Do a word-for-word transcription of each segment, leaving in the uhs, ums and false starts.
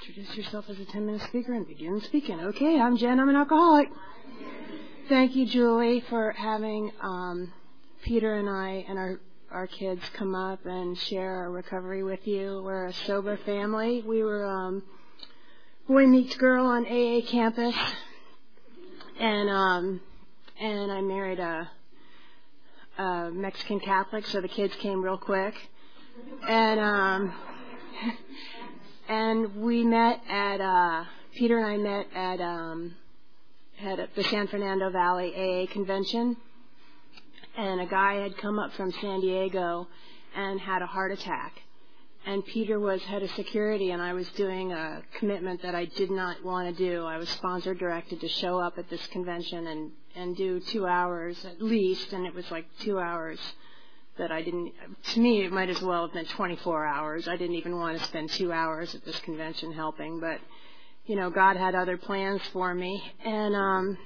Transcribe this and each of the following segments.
Introduce yourself as a ten-minute speaker and begin speaking. Okay, I'm Jen. I'm an alcoholic. Thank you, Julie, for having um, Peter and I and our, our kids come up and share our recovery with you. We're a sober family. We were um, boy meets girl on A A campus, and um, and I married a, a Mexican Catholic, so the kids came real quick. And um, and we met at uh, Peter and I met at um, at the San Fernando Valley A A convention, and a guy had come up from San Diego and had a heart attack. And Peter was head of security, and I was doing a commitment that I did not want to do. I was sponsor directed to show up at this convention and and do two hours at least, and it was like two hours. That I didn't, to me, it might as well have been twenty-four hours. I didn't even want to spend two hours at this convention helping, but, you know, God had other plans for me. And um,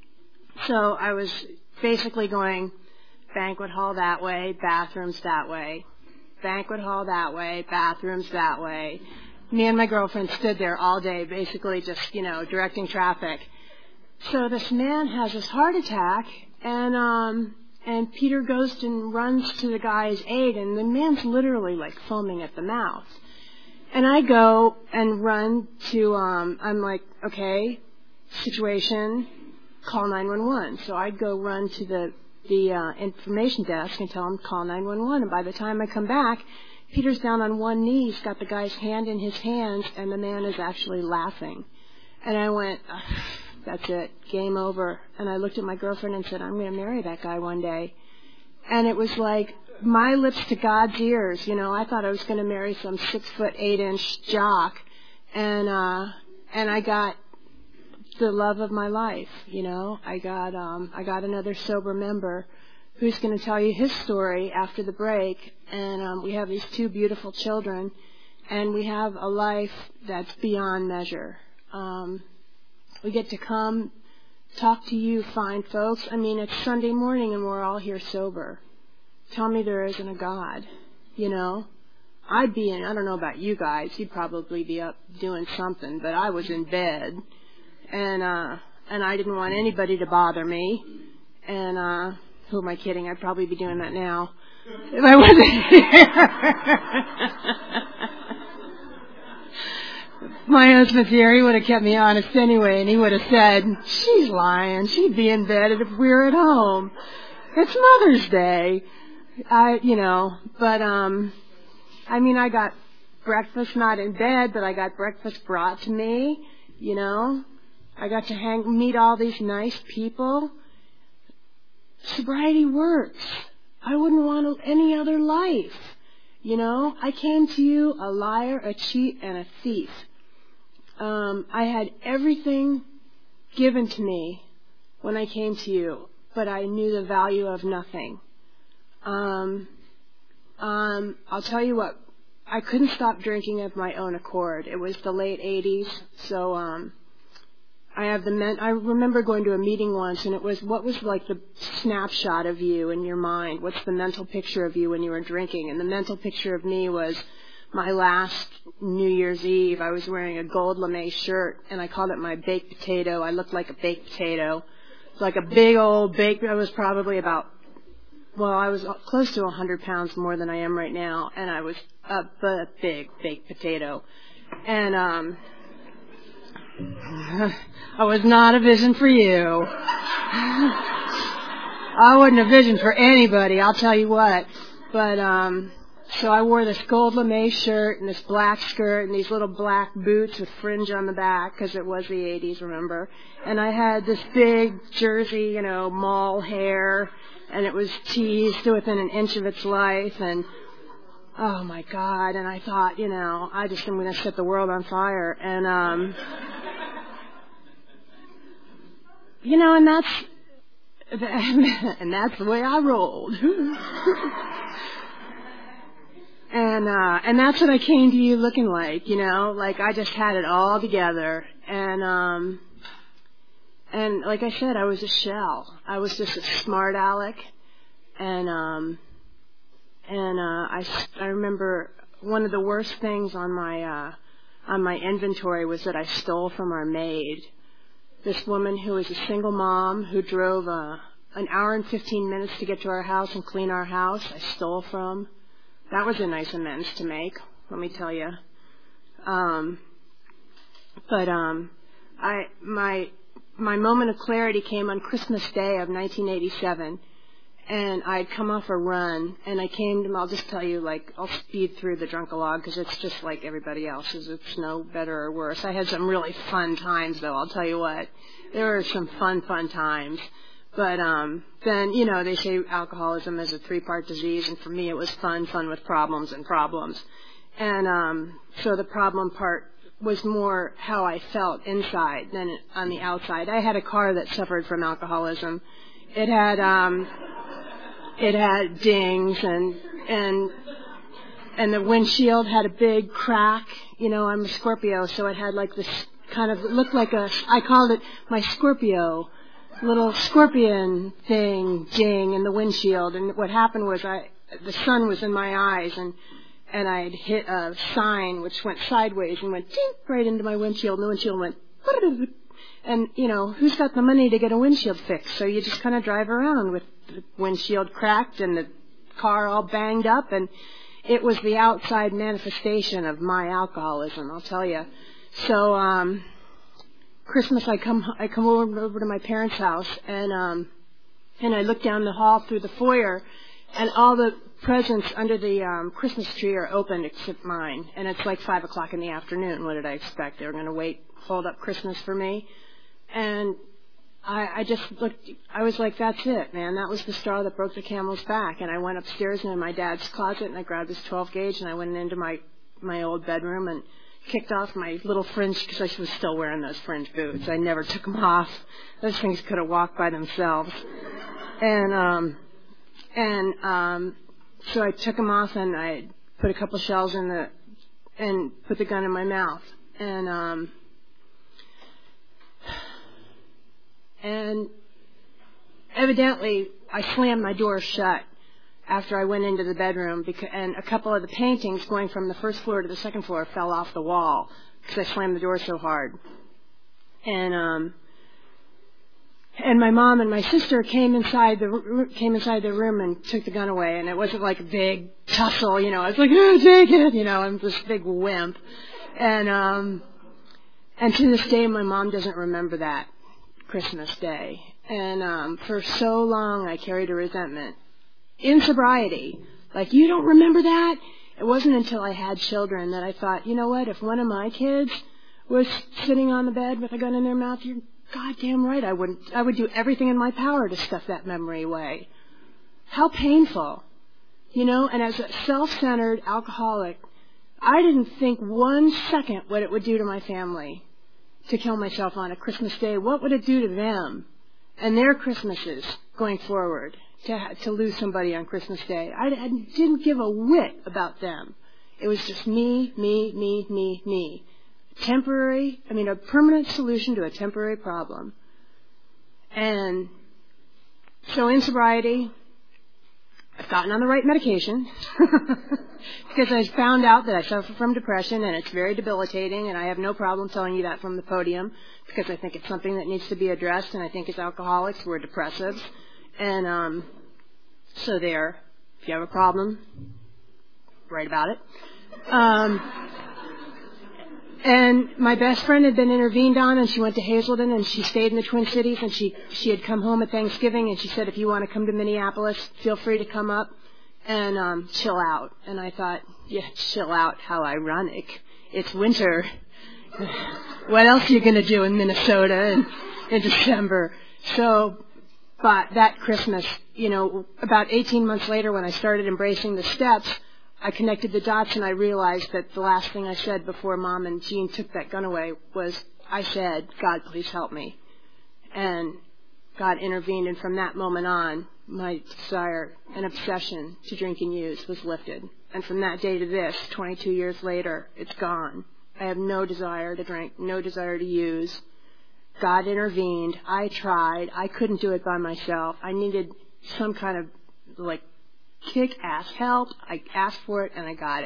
so I was basically going banquet hall that way, bathrooms that way, banquet hall that way, bathrooms that way. Me and my girlfriend stood there all day, basically just, you know, directing traffic. So this man has this heart attack, and, um, And Peter goes and runs to the guy's aid, and the man's literally like foaming at the mouth. And I go and run to, um, I'm like, okay, situation, call nine one one. So I go run to the, the uh, information desk and tell him, call nine one one. And by the time I come back, Peter's down on one knee, he's got the guy's hand in his hands, and the man is actually laughing. And I went, ugh. That's it, game over. And I looked at my girlfriend and said, I'm going to marry that guy one day. And it was like my lips to God's ears. You know, I thought I was going to marry some six foot eight inch jock. And, uh, and I got the love of my life. You know, I got, um, I got another sober member who's going to tell you his story after the break. And, um, we have these two beautiful children, and we have a life that's beyond measure. Um, We get to come talk to you fine folks. I mean, it's Sunday morning and we're all here sober. Tell me there isn't a God, you know. I'd be in, I don't know about you guys, you'd probably be up doing something, but I was in bed. And, uh, and I didn't want anybody to bother me. And, uh, who am I kidding? I'd probably be doing that now if I wasn't here. My husband's here, he would have kept me honest anyway, and he would have said, she's lying, she'd be in bed if we were at home. It's Mother's Day. I, you know, but, um, I mean, I got breakfast not in bed, but I got breakfast brought to me, you know. I got to hang, meet all these nice people. Sobriety works. I wouldn't want any other life, you know. I came to you a liar, a cheat, and a thief. Um, I had everything given to me when I came to you, but I knew the value of nothing. Um, um, I'll tell you what, I couldn't stop drinking of my own accord. It was the late eighties, so um, I have the men- I remember going to a meeting once, and it was what was like the snapshot of you in your mind? What's the mental picture of you when you were drinking? And the mental picture of me was my last New Year's Eve. I was wearing a gold lame shirt, and I called it my baked potato. I looked like a baked potato. Like a big old baked, I was probably about, well, I was close to one hundred pounds more than I am right now, and I was a, a big baked potato. And um, I was not a vision for you. I wasn't a vision for anybody, I'll tell you what. But, um... So I wore this gold lame shirt and this black skirt and these little black boots with fringe on the back because it was the eighties, remember? And I had this big jersey, you know, mall hair, and it was teased to within an inch of its life. And, oh, my God. And I thought, you know, I just am going to set the world on fire. And, um, you know, and that's, and that's the way I rolled. And, uh, and that's what I came to you looking like, you know, like I just had it all together. And, um, and like I said, I was a shell. I was just a smart aleck. And, um, and, uh, I, I remember one of the worst things on my, uh, on my inventory was that I stole from our maid. This woman who was a single mom who drove uh, an hour and fifteen minutes to get to our house and clean our house, I stole from. That was a nice amends to make, let me tell you. Um, but um, I my my moment of clarity came on Christmas Day of nineteen eighty-seven. And I'd come off a run, and I came to, I'll just tell you, like, I'll speed through the Drunkalog because it's just like everybody else's. It's no better or worse. I had some really fun times, though, I'll tell you what. There were some fun, fun times. But um, then, you know, they say alcoholism is a three-part disease, and for me it was fun, fun with problems and problems. And um, so the problem part was more how I felt inside than on the outside. I had a car that suffered from alcoholism. It had... Um, It had dings and and and the windshield had a big crack. You know, I'm a Scorpio, so it had like this kind of, it looked like a, I called it my Scorpio, little scorpion thing, ding in the windshield. And what happened was I, the sun was in my eyes, and and I'd hit a sign which went sideways and went ding right into my windshield, and the windshield went, and you know, who's got the money to get a windshield fixed? So you just kind of drive around with the windshield cracked and the car all banged up, and it was the outside manifestation of my alcoholism, I'll tell you. So um Christmas I come I come over, over to my parents' house, and um and I look down the hall through the foyer, and all the presents under the um Christmas tree are open except mine, and it's like five o'clock in the afternoon. What did I expect? They were going to wait, hold up Christmas for me? And I, I just looked, I was like, that's it, man. That was the straw that broke the camel's back. And I went upstairs into my dad's closet, and I grabbed his twelve gauge, and I went into my, my old bedroom and kicked off my little fringe, because I was still wearing those fringe boots. I never took them off. Those things could have walked by themselves. And, um, and, um, so I took them off, and I put a couple shells in the, and put the gun in my mouth. And, um, And evidently, I slammed my door shut after I went into the bedroom, because, and a couple of the paintings going from the first floor to the second floor fell off the wall because I slammed the door so hard. And um, and my mom and my sister came inside the came inside the room and took the gun away. And it wasn't like a big tussle, you know. I was like, oh, take it, you know. I'm this big wimp. And um, and to this day, my mom doesn't remember that Christmas Day. And um, for so long, I carried a resentment. In sobriety, like, you don't remember that? It wasn't until I had children that I thought, you know what, if one of my kids was sitting on the bed with a gun in their mouth, you're goddamn right, I wouldn't. I would do everything in my power to stuff that memory away. How painful. You know, and as a self-centered alcoholic, I didn't think one second what it would do to my family to kill myself on a Christmas Day. What would it do to them and their Christmases going forward to to lose somebody on Christmas Day? I, I didn't give a whit about them. It was just me, me, me, me, me. Temporary, I mean, a permanent solution to a temporary problem. And so in sobriety, I've gotten on the right medication because I found out that I suffer from depression, and it's very debilitating, and I have no problem telling you that from the podium because I think it's something that needs to be addressed, and I think as alcoholics we're depressives. And um, so there, if you have a problem, write about it. Um, and my best friend had been intervened on, and she went to Hazelden, and she stayed in the Twin Cities, and she she had come home at Thanksgiving, and she said, if you want to come to Minneapolis, feel free to come up and um, chill out. And I thought, yeah, chill out, how ironic. It's winter. What else are you going to do in Minnesota in, in December? So, but that Christmas, you know, about eighteen months later when I started embracing the steps, I connected the dots, and I realized that the last thing I said before Mom and Jean took that gun away was, I said, God, please help me. And God intervened, and from that moment on, my desire and obsession to drink and use was lifted. And from that day to this, twenty-two years later, it's gone. I have no desire to drink, no desire to use. God intervened. I tried. I couldn't do it by myself. I needed some kind of, like, kick-ass help. I asked for it, and I got it.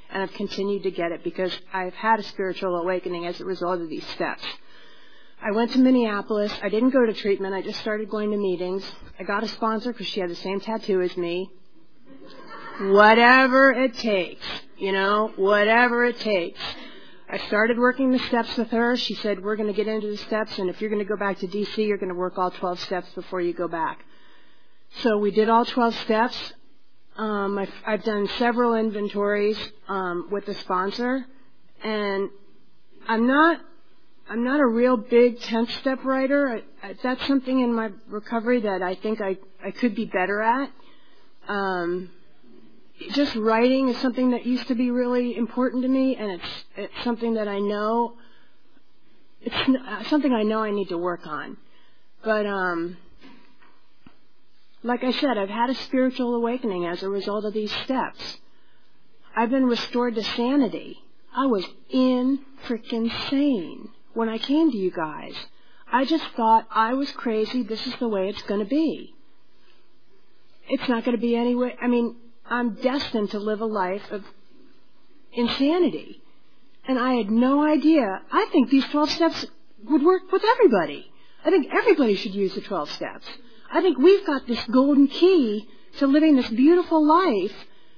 and I've continued to get it because I've had a spiritual awakening as a result of these steps. I went to Minneapolis. I didn't go to treatment. I just started going to meetings. I got a sponsor because she had the same tattoo as me. Whatever it takes, you know, whatever it takes. I started working the steps with her. She said, we're going to get into the steps, and if you're going to go back to D C, you're going to work all twelve steps before you go back. So we did all twelve steps. Um, I've, I've done several inventories um, with the sponsor, and I'm not I'm not a real big tenth-step writer. I, I, that's something in my recovery that I think I, I could be better at. Um Just writing is something that used to be really important to me, and it's it's something that I know it's something I know I need to work on. But um, like I said, I've had a spiritual awakening as a result of these steps. I've been restored to sanity. I was in freaking sane when I came to you guys. I just thought I was crazy. This is the way it's going to be. It's not going to be any way. I mean, I'm destined to live a life of insanity. And I had no idea. I think these twelve steps would work with everybody. I think everybody should use the twelve steps. I think we've got this golden key to living this beautiful life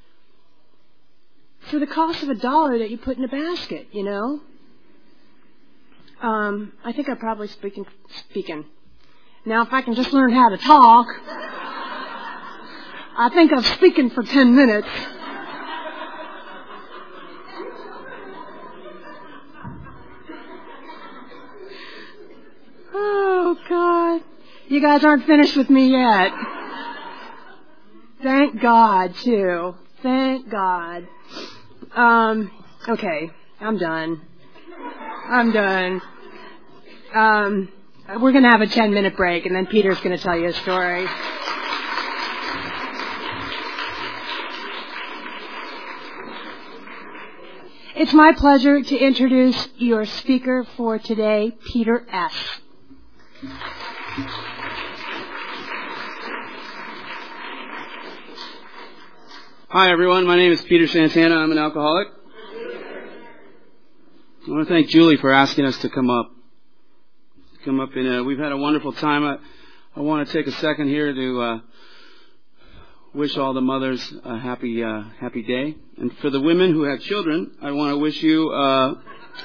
for the cost of a dollar that you put in a basket, you know? Um, I think I'm probably speaking, speaking. Now, if I can just learn how to talk, I think I'm speaking for ten minutes. Oh, God. You guys aren't finished with me yet. Thank God, too. Thank God. Um, okay, I'm done. I'm done. Um, we're going to have a ten-minute break, and then Peter's going to tell you a story. It's my pleasure to introduce your speaker for today, Peter S. Hi, everyone. My name is Peter Santana. I'm an alcoholic. I want to thank Julie for asking us to come up. Come up in a, we've had a wonderful time. I, I want to take a second here to uh, wish all the mothers a happy, uh, happy day. And for the women who have children, I want to wish you uh,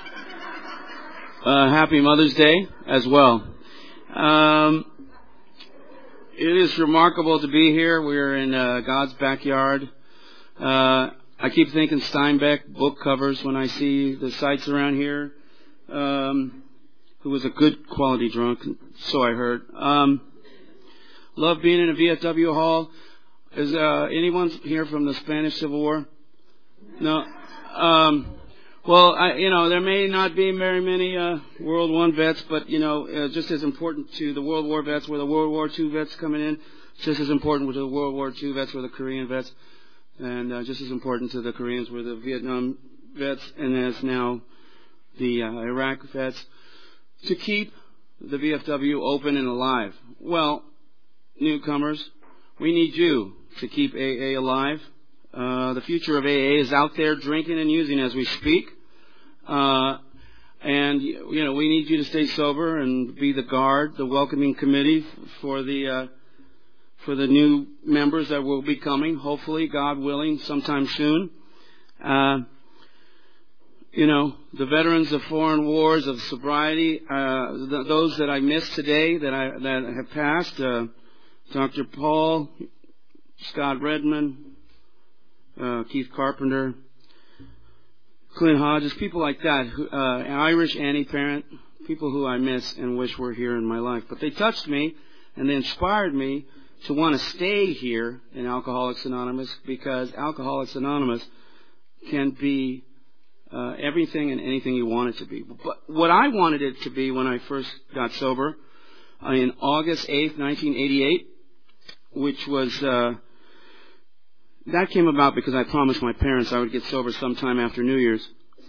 a happy Mother's Day as well. Um, it is remarkable to be here. We're in uh, God's backyard. Uh, I keep thinking Steinbeck book covers when I see the sights around here. Um, who was a good quality drunk, so I heard. Um, love being in a V F W hall. Is uh, anyone here from the Spanish Civil War? No. Um, well, I, you know, there may not be very many uh, World War One vets, but you know, uh, just as important to the World War vets were the World War Two vets coming in. Just as important to the World War Two vets were the Korean vets, and uh, just as important to the Koreans were the Vietnam vets, and as now the uh, Iraq vets. To keep the V F W open and alive. Well, newcomers, we need you to keep A A alive. Uh, the future of A A is out there drinking and using as we speak. Uh, and, you know, we need you to stay sober and be the guard, the welcoming committee for the, uh, for the new members that will be coming, hopefully, God willing, sometime soon. Uh, You know, the veterans of foreign wars, of sobriety, uh, th- those that I missed today, that I that have passed, uh, Doctor Paul, Scott Redmond, uh, Keith Carpenter, Clint Hodges, people like that, who, uh, Irish Annie Parent, people who I miss and wish were here in my life. But they touched me and they inspired me to want to stay here in Alcoholics Anonymous, because Alcoholics Anonymous can be Uh, everything and anything you want it to be. But what I wanted it to be when I first got sober, uh, in August eighth, nineteen eighty-eight, which was, uh, that came about because I promised my parents I would get sober sometime after New Year's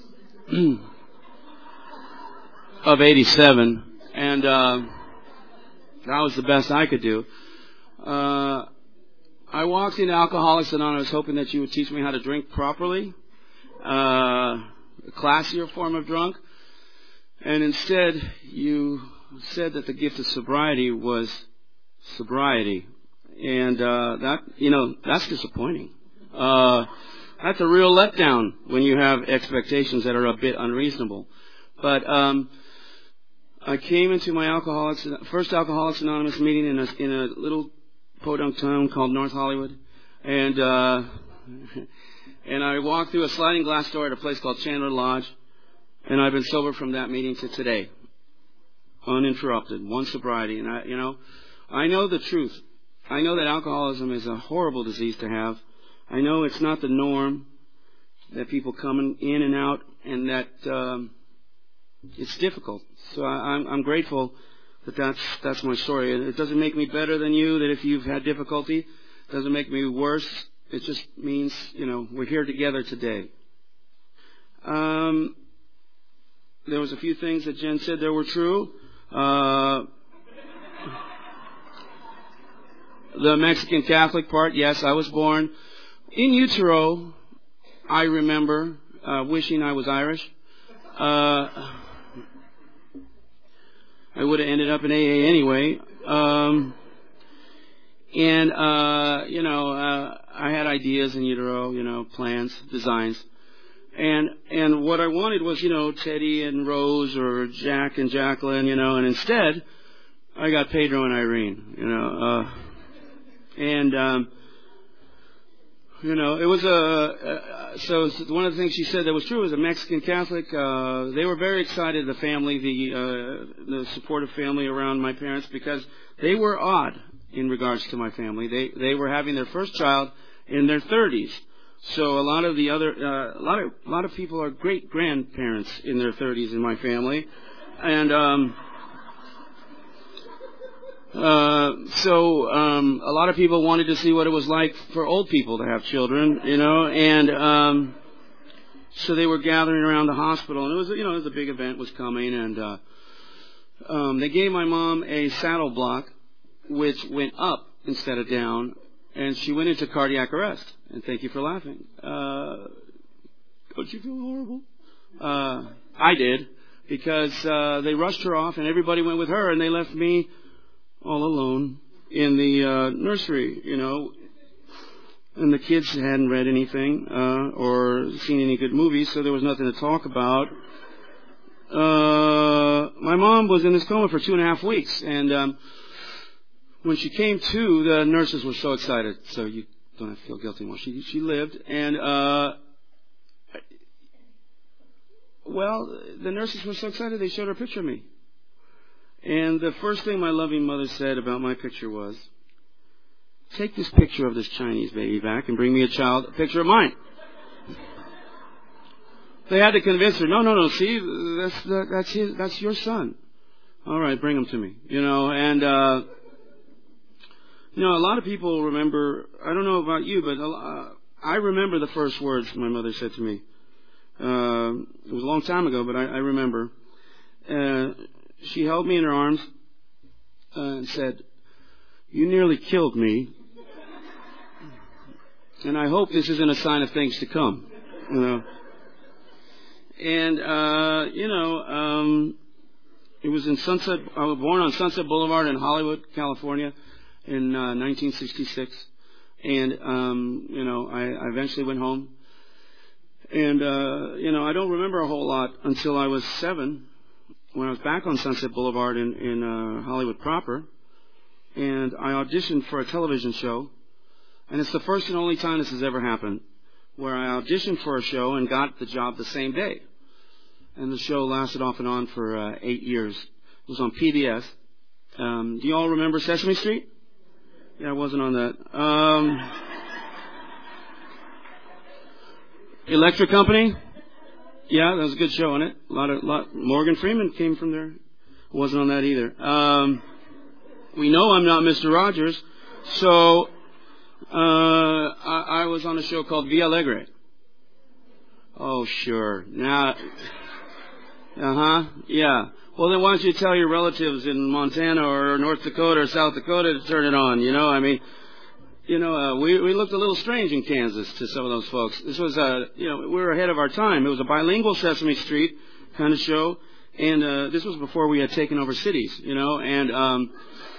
of eighty-seven, and uh, that was the best I could do. Uh, I walked into Alcoholics Anonymous hoping that you would teach me how to drink properly. uh, a classier form of drunk. And instead, you said that the gift of sobriety was sobriety. And uh, that, you know, that's disappointing. Uh, that's a real letdown when you have expectations that are a bit unreasonable. But um, I came into my Alcoholics, first Alcoholics Anonymous meeting in a, in a little podunk town called North Hollywood, and uh, and I walked through a sliding glass door at a place called Chandler Lodge, and I've been sober from that meeting to today, uninterrupted, one sobriety. And I, you know, I know the truth. I know that alcoholism is a horrible disease to have. I know it's not the norm, that people come in and out, and that um, it's difficult. So I, I'm, I'm grateful that that's, that's my story. It doesn't make me better than you, that if you've had difficulty. It doesn't make me worse. It just means, you know, we're here together today. Um, there was a few things that Jen said that were true. Uh, the Mexican Catholic part, yes, I was born in utero. I remember uh, wishing I was Irish. Uh, I would have ended up in A A anyway. Um, and, uh, you know, uh, I had ideas in utero, you know, plans, designs. And, and what I wanted was, you know, Teddy and Rose or Jack and Jacqueline, you know, and instead I got Pedro and Irene, you know, uh, and, um, You know, it was a, uh, so one of the things she said that was true was a Mexican Catholic. Uh, they were very excited, the family, the, uh, the supportive family around my parents, because they were odd in regards to my family. They, they were having their first child in their thirties. So a lot of the other, uh, a lot of, a lot of people are great grandparents in their thirties in my family. And, um, Uh, so, um, a lot of people wanted to see what it was like for old people to have children, you know, and, um, so they were gathering around the hospital, and it was, you know, it was a big event was coming, and, uh, um, they gave my mom a saddle block, which went up instead of down, and she went into cardiac arrest. And thank you for laughing. Uh, don't you feel horrible? Uh, I did, because, uh, they rushed her off, and everybody went with her, and they left me all alone in the uh, nursery, you know, and the kids hadn't read anything uh, or seen any good movies, so there was nothing to talk about. Uh, my mom was in this coma for two and a half weeks, and um, when she came to, the nurses were so excited. So you don't have to feel guilty anymore. She she lived, and uh, well, the nurses were so excited they showed her a picture of me. And the first thing my loving mother said about my picture was, take this picture of this Chinese baby back and bring me a child, a picture of mine. They had to convince her, no, no, no, see, that's, that, that's his, that's your son. All right, bring him to me, you know, and, uh, you know, a lot of people remember, I don't know about you, but uh, I remember the first words my mother said to me. Uh, it was a long time ago, but I, I remember. Uh, She held me in her arms uh, and said, you nearly killed me, and I hope this isn't a sign of things to come, you know. And, uh, you know, um, it was in Sunset, I was born on Sunset Boulevard in Hollywood, California in uh, nineteen sixty-six. And, um, you know, I, I eventually went home. And, uh, you know, I don't remember a whole lot until I was seven, when I was back on Sunset Boulevard in, in uh, Hollywood proper, and I auditioned for a television show, and it's the first and only time this has ever happened, where I auditioned for a show and got the job the same day. And the show lasted off and on for uh, eight years. It was on P B S. Um, do you all remember Sesame Street? Yeah, I wasn't on that. Um, Electric Company? Yeah, that was a good show, wasn't it? A lot of, lot, Morgan Freeman came from there. Wasn't on that either. Um, we know I'm not Mister Rogers, so uh, I, I was on a show called Via Alegre. Oh, sure. Now, uh-huh, yeah. Well, then why don't you tell your relatives in Montana or North Dakota or South Dakota to turn it on, you know? I mean, you know, uh, we, we looked a little strange in Kansas to some of those folks. This was, uh, you know, we were ahead of our time. It was a bilingual Sesame Street kind of show, and uh, this was before we had taken over cities, you know, and um,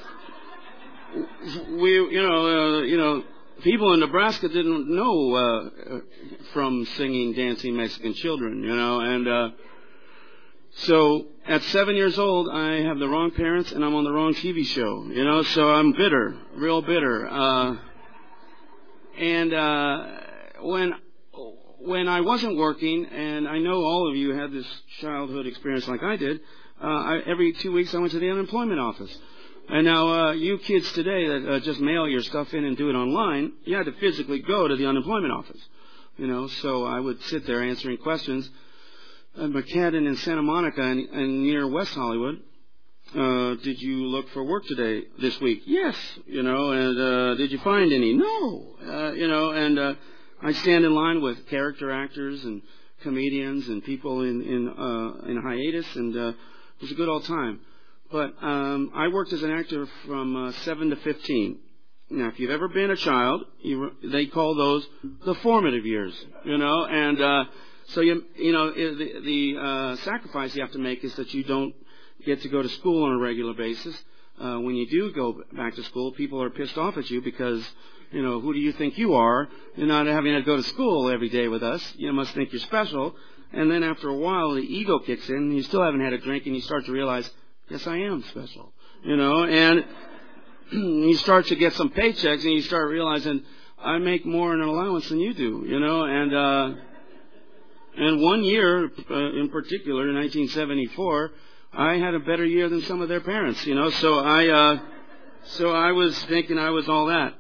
we, you know, uh, you know, people in Nebraska didn't know uh, from singing, dancing Mexican children, you know, and uh, so at seven years old, I have the wrong parents and I'm on the wrong T V show, you know, so I'm bitter, real bitter. Uh, and uh, when when I wasn't working, and I know all of you had this childhood experience like I did, uh, I, every two weeks I went to the unemployment office. And now, uh, you kids today that uh, just mail your stuff in and do it online, you had to physically go to the unemployment office, you know. So I would sit there answering questions. At McCadden in Santa Monica and, and near West Hollywood, uh, did you look for work today, this week? Yes, you know. And uh, did you find any? No, uh, you know. And uh, I stand in line with character actors and comedians and people in in, uh, in hiatus, and uh, it was a good old time. But um, I worked as an actor from uh, seven to fifteen. Now, if you've ever been a child, you, they call those the formative years, you know. And uh, so you you know the, the uh, sacrifice you have to make is that you don't get to go to school on a regular basis. Uh, when you do go back to school, people are pissed off at you because, you know, who do you think you are? You're not having to go to school every day with us. You must think you're special. And then after a while, the ego kicks in, and you still haven't had a drink, and you start to realize, yes, I am special, you know, and you start to get some paychecks and you start realizing I make more in an allowance than you do, you know, and, uh, and one year uh, in particular, in nineteen seventy-four, I had a better year than some of their parents, you know, so I, uh, so I was thinking I was all that.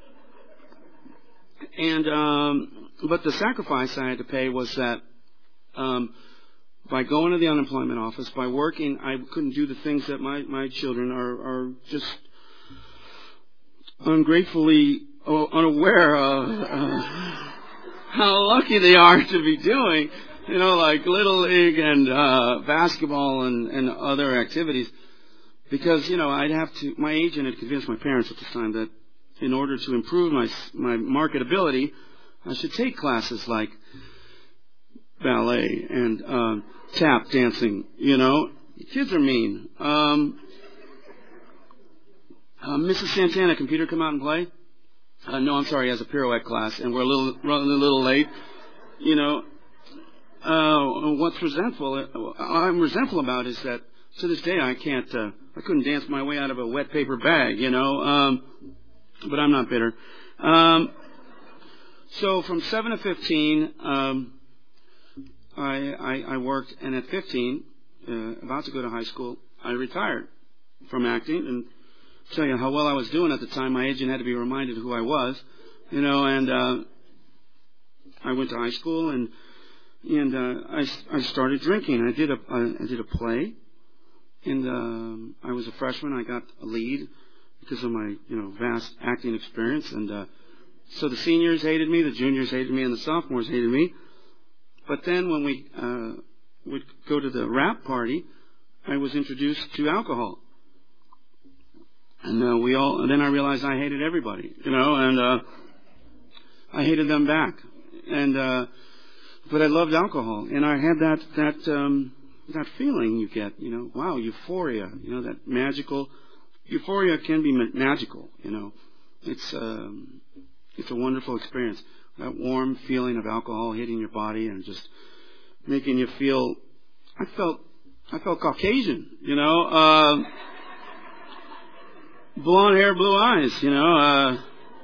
And, um, but the sacrifice I had to pay was that, um, by going to the unemployment office, by working, I couldn't do the things that my, my children are, are just ungratefully unaware of uh, how lucky they are to be doing, you know, like Little League and uh, basketball and, and other activities. Because, you know, I'd have to, my agent had convinced my parents at the time that in order to improve my, my marketability, I should take classes like ballet and uh, tap dancing, you know. Kids are mean. Um, uh, Missus Santana, computer come out and play? Uh, no, I'm sorry, he has a pirouette class, and we're a little running a little late. You know, uh, what's resentful, I'm resentful about is that to this day I can't, uh, I couldn't dance my way out of a wet paper bag, you know, um, but I'm not bitter. Um, so from seven to fifteen, um, I, I, I worked, and at fifteen, uh, about to go to high school, I retired from acting. And I'll tell you how well I was doing at the time. My agent had to be reminded who I was, you know. And uh, I went to high school, and and uh, I, I started drinking. I did a I did a play, and um, I was a freshman. I got a lead because of my you know vast acting experience, and uh, so the seniors hated me, the juniors hated me, and the sophomores hated me. But then when we uh, would go to the rap party, I was introduced to alcohol. And uh, we all, and then I realized I hated everybody, you know, and uh, I hated them back. And, uh, but I loved alcohol. And I had that, that, um, that feeling you get, you know, wow, euphoria, you know, that magical, euphoria can be ma- magical, you know. It's, um, it's a wonderful experience. That warm feeling of alcohol hitting your body and just making you feel, I felt, I felt Caucasian, you know, uh, blonde hair, blue eyes, you know, uh,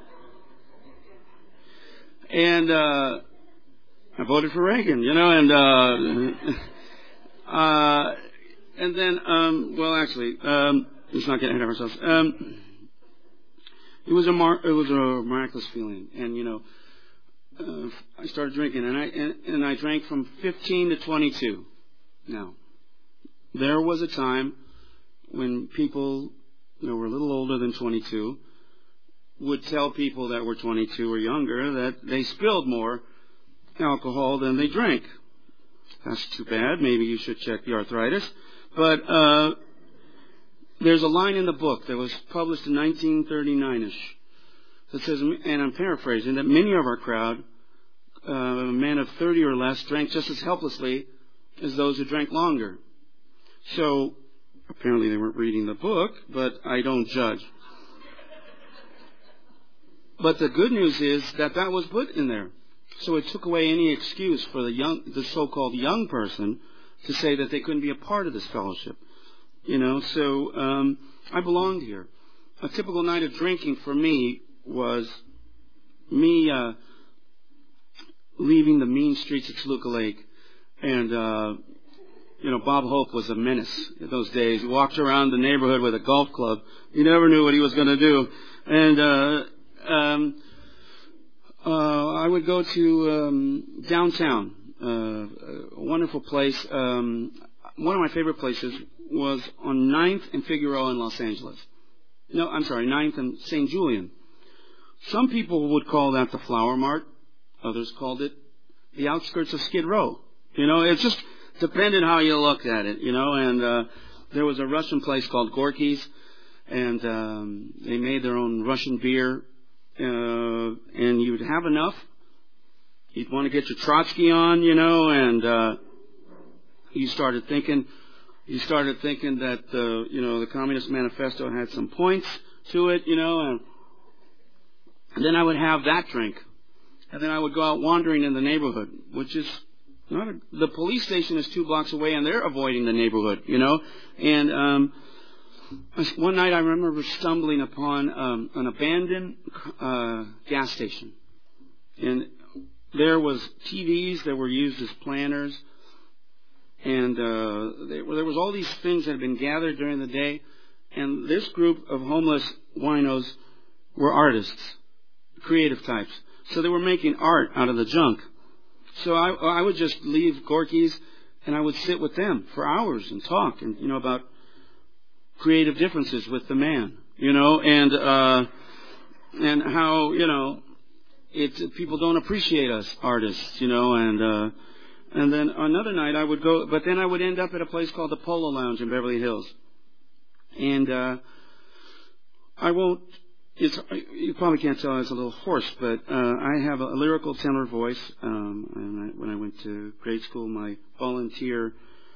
and, uh, I voted for Reagan, you know, and, uh, uh, and then, um, well, actually, um, let's not get ahead of ourselves. Um, it was a mar- it was a miraculous feeling, and, you know, Uh, I started drinking, and I and, and I drank from fifteen to twenty-two. Now, there was a time when people, you know, were a little older than twenty-two, would tell people that were twenty-two or younger that they spilled more alcohol than they drank. That's too bad. Maybe you should check the arthritis. But uh, there's a line in the book that was published in nineteen thirty-nine-ish that says, and I'm paraphrasing, that many of our crowd, uh, men of thirty or less, drank just as helplessly as those who drank longer. So, apparently they weren't reading the book, but I don't judge. But the good news is that that was put in there. So it took away any excuse for the young, the so-called young person to say that they couldn't be a part of this fellowship. You know, so um, I belonged here. A typical night of drinking for me was me uh, leaving the mean streets of Toluca Lake. And, uh, you know, Bob Hope was a menace in those days. He walked around the neighborhood with a golf club. You never knew what he was going to do. And uh, um, uh, I would go to um, downtown, uh, a wonderful place. Um, one of my favorite places was on ninth and Figueroa in Los Angeles. No, I'm sorry, ninth and Saint Julian. Some people would call that the Flower Mart. Others called it the outskirts of Skid Row. You know, it just depended how you looked at it, you know. And uh, there was a Russian place called Gorky's, and um, they made their own Russian beer. Uh, and you'd have enough. You'd want to get your Trotsky on, you know, and uh, you started thinking... You started thinking that, uh, you know, the Communist Manifesto had some points to it, you know, and, and then I would have that drink. And then I would go out wandering in the neighborhood, which is not a, the police station is two blocks away and they're avoiding the neighborhood, you know. And um, one night I remember stumbling upon um, an abandoned uh, gas station. And there was T Vs that were used as planters. And uh, they, well, there was all these things that had been gathered during the day. And this group of homeless winos were artists, creative types. So they were making art out of the junk. So I, I would just leave Gorky's and I would sit with them for hours and talk, and you know, about creative differences with the man, you know, and uh, and how, you know, it people don't appreciate us artists, you know, and. Uh, And then another night I would go, but then I would end up at a place called the Polo Lounge in Beverly Hills. And uh, I won't, it's, you probably can't tell I was a little hoarse, but uh, I have a, a lyrical tenor voice. Um, and I, when I went to grade school, my volunteer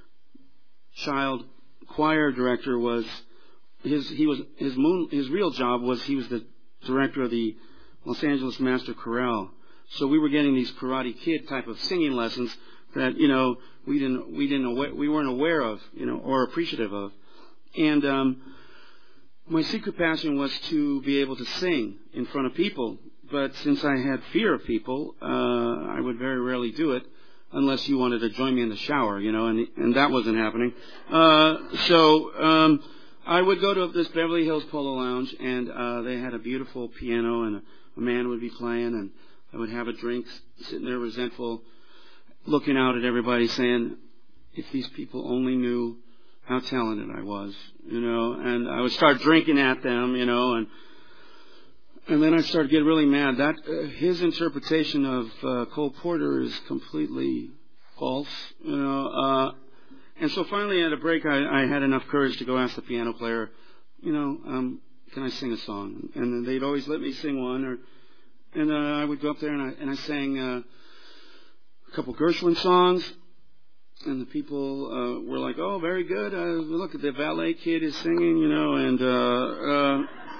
child choir director was, his, he was, his moon, his real job was he was the director of the Los Angeles Master Chorale. So we were getting these Karate Kid type of singing lessons that, you know, we didn't, we didn't, aware, we weren't aware of, you know, or appreciative of. And, um, my secret passion was to be able to sing in front of people. But since I had fear of people, uh, I would very rarely do it unless you wanted to join me in the shower, you know, and, and that wasn't happening. Uh, so, um, I would go to this Beverly Hills Polo Lounge, and, uh, they had a beautiful piano, and a, a man would be playing, and I would have a drink, sitting there resentful, looking out at everybody saying, if these people only knew how talented I was, you know, and I would start drinking at them, you know, and and then I started getting really mad. That uh, his interpretation of uh, Cole Porter is completely false, you know, uh, and so finally at a break I, I had enough courage to go ask the piano player, you know, um, can I sing a song? And then they'd always let me sing one, or and uh, I would go up there and I, and I sang uh, a couple Gershwin songs, and the people uh, were like, "Oh, very good. Uh, look at the valet kid is singing," you know. And uh, uh,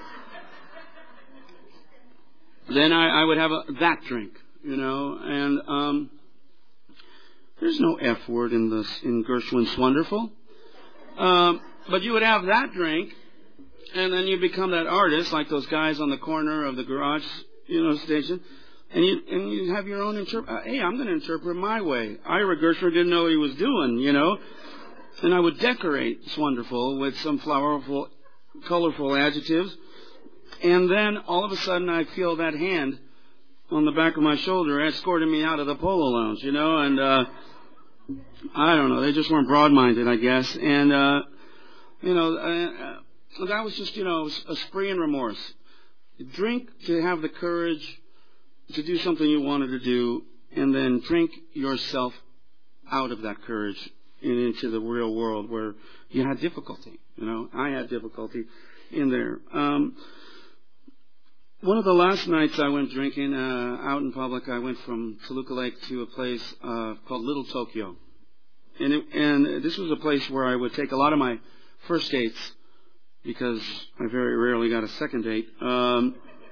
then I, I would have a, that drink, you know. And um, there's no F word in the in Gershwin's Wonderful, um, but you would have that drink, and then you become that artist, like those guys on the corner of the garage, you know, station. And you and you have your own interpret. Uh, hey, I'm going to interpret my way. Ira Gershwin didn't know what he was doing, you know. And I would decorate It's Wonderful with some flowerful, colorful adjectives. And then all of a sudden, I feel that hand on the back of my shoulder escorting me out of the Polo Lounge, you know. And uh, I don't know, they just weren't broad-minded, I guess. And uh, you know, uh, that was just, you know, a spree in remorse. Drink to have the courage to do something you wanted to do, and then drink yourself out of that courage and into the real world where you had difficulty. You know, I had difficulty in there. Um, one of the last nights I went drinking uh, out in public, I went from Toluca Lake to a place uh, called Little Tokyo. And, it, and this was a place where I would take a lot of my first dates, because I very rarely got a second date. Um,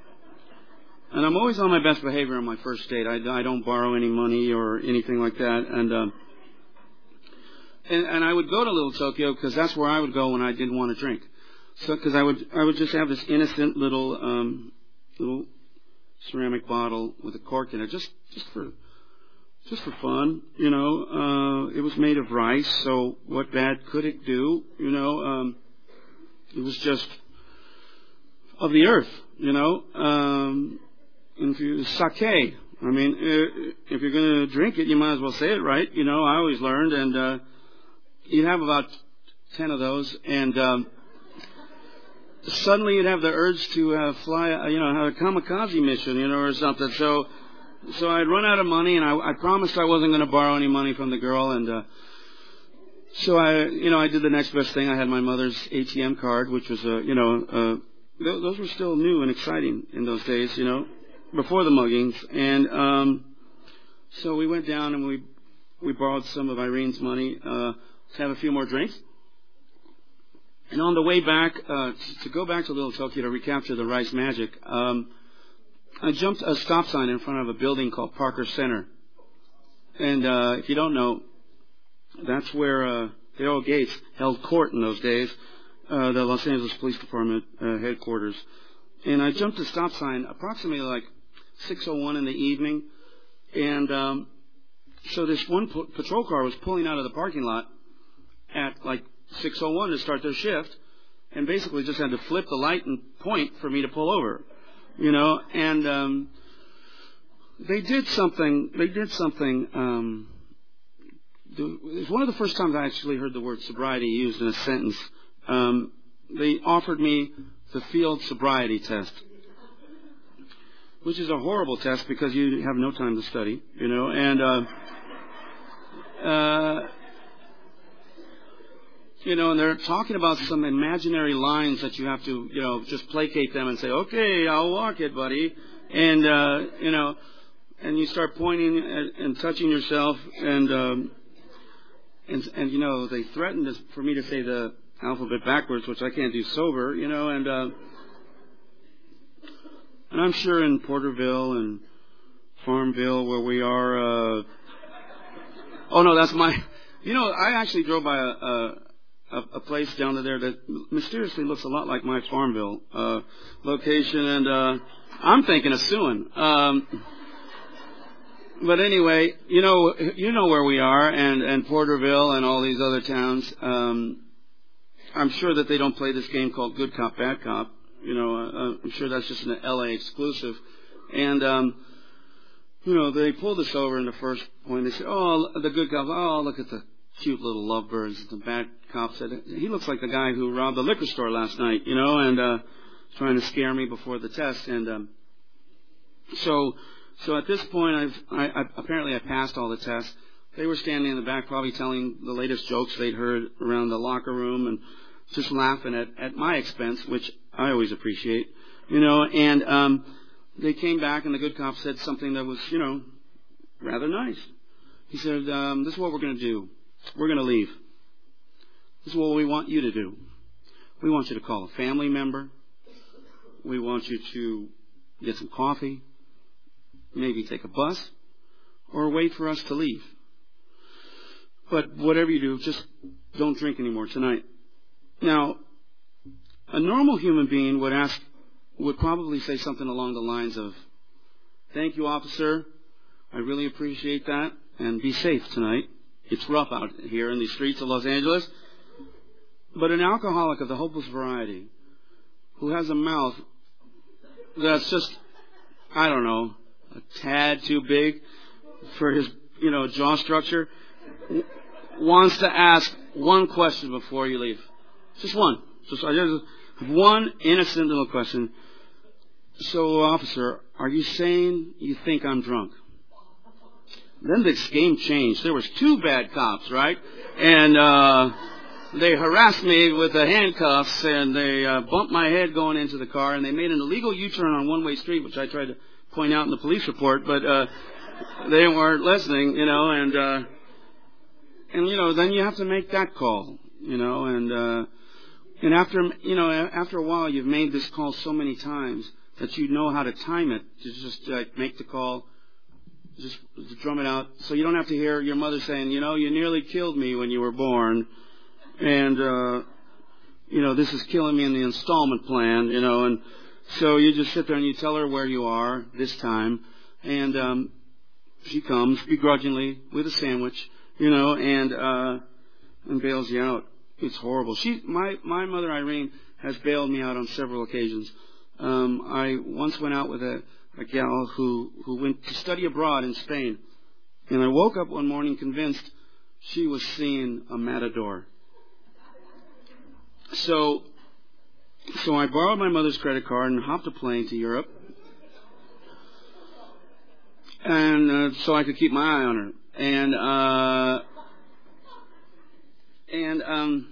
and I'm always on my best behavior on my first date. I, I don't borrow any money or anything like that. And um, and, and I would go to Little Tokyo because that's where I would go when I didn't want to drink. So because I would I would just have this innocent little um, little ceramic bottle with a cork in it, just just for just for fun, you know. Uh, it was made of rice, so what bad could it do, you know? Um, it was just of the earth, you know. Um, and if you sake, I mean, if you're going to drink it, you might as well say it right, you know. I always learned, and uh, you'd have about ten of those, and um, suddenly you'd have the urge to uh, fly, uh, you know, have a kamikaze mission, you know, or something. So, so I'd run out of money, and I, I promised I wasn't going to borrow any money from the girl, and uh, so I, you know, I did the next best thing. I had my mother's A T M card, which was, uh, you know, uh, th- those were still new and exciting in those days, you know, before the muggings, and um, so we went down and we we borrowed some of Irene's money uh, to have a few more drinks. And on the way back, uh, to go back to Little Tokyo to recapture the rice magic, um, I jumped a stop sign in front of a building called Parker Center. And uh, if you don't know, that's where uh, Darrell Gates held court in those days, uh, the Los Angeles Police Department uh, headquarters. And I jumped a stop sign approximately like six oh one in the evening. And um, so this one p- patrol car was pulling out of the parking lot at like six oh one to start their shift, and basically just had to flip the light and point for me to pull over, you know. And um, they did something. They did something. Um, it was one of the first times I actually heard the word sobriety used in a sentence. Um, they offered me the field sobriety test, which is a horrible test because you have no time to study, you know. And uh, uh, You know, and they're talking about some imaginary lines that you have to, you know, just placate them and say, okay, I'll walk it, buddy. And, uh, you know, and you start pointing and, and touching yourself. And, um, and, and, you know, they threatened this, for me to say the alphabet backwards, which I can't do sober, you know. And, uh, and I'm sure in Porterville and Farmville where we are, uh, oh, no, that's my, you know, I actually drove by a, a a place down there that mysteriously looks a lot like my Farmville uh, location, and uh, I'm thinking of suing. Um, but anyway, you know, you know where we are, and, and Porterville and all these other towns. Um, I'm sure that they don't play this game called Good Cop, Bad Cop. You know, uh, I'm sure that's just an L A exclusive. And um, you know, they pulled us over in the first point. They said, "Oh, the good cop. Oh, look at the cute little lovebirds." The bad cop said, "He looks like the guy who robbed the liquor store last night, you know, and uh, trying to scare me before the test." And um, so, so at this point, I've I, I, apparently I passed all the tests. They were standing in the back, probably telling the latest jokes they'd heard around the locker room, and just laughing at at my expense, which I always appreciate, you know. And um, they came back, and the good cop said something that was, you know, rather nice. He said, um, "This is what we're going to do. We're going to leave. This is what we want you to do. We want you to call a family member. We want you to get some coffee, maybe take a bus, or wait for us to leave. But whatever you do, just don't drink anymore tonight." Now, a normal human being would ask, would probably say something along the lines of, "Thank you, officer. I really appreciate that, and be safe tonight. It's rough out here in the streets of Los Angeles." But an alcoholic of the hopeless variety, who has a mouth that's just, I don't know, a tad too big for his, you know, jaw structure, wants to ask one question before you leave. Just one. Just, I just have one innocent little question. "So, officer, are you saying you think I'm drunk?" Then this game changed. There was two bad cops, right? And uh, they harassed me with the handcuffs, and they uh, bumped my head going into the car, and they made an illegal U-turn on one-way street, which I tried to point out in the police report, but uh, they weren't listening, you know, and, uh, and, you know, then you have to make that call, you know, and, uh, and after, you know, after a while, you've made this call so many times that you know how to time it, to just, like, make the call, just drum it out, so you don't have to hear your mother saying, you know, you nearly killed me when you were born, and, uh, you know, this is killing me in the installment plan, you know, and so you just sit there and you tell her where you are this time, and um, she comes begrudgingly with a sandwich, you know, and uh, and bails you out. It's horrible. She, my my mother Irene, has bailed me out on several occasions. Um, I once went out with a, a gal who who went to study abroad in Spain, and I woke up one morning convinced she was seeing a matador. So. So I borrowed my mother's credit card and hopped a plane to Europe, and uh, so I could keep my eye on her. And uh, and um,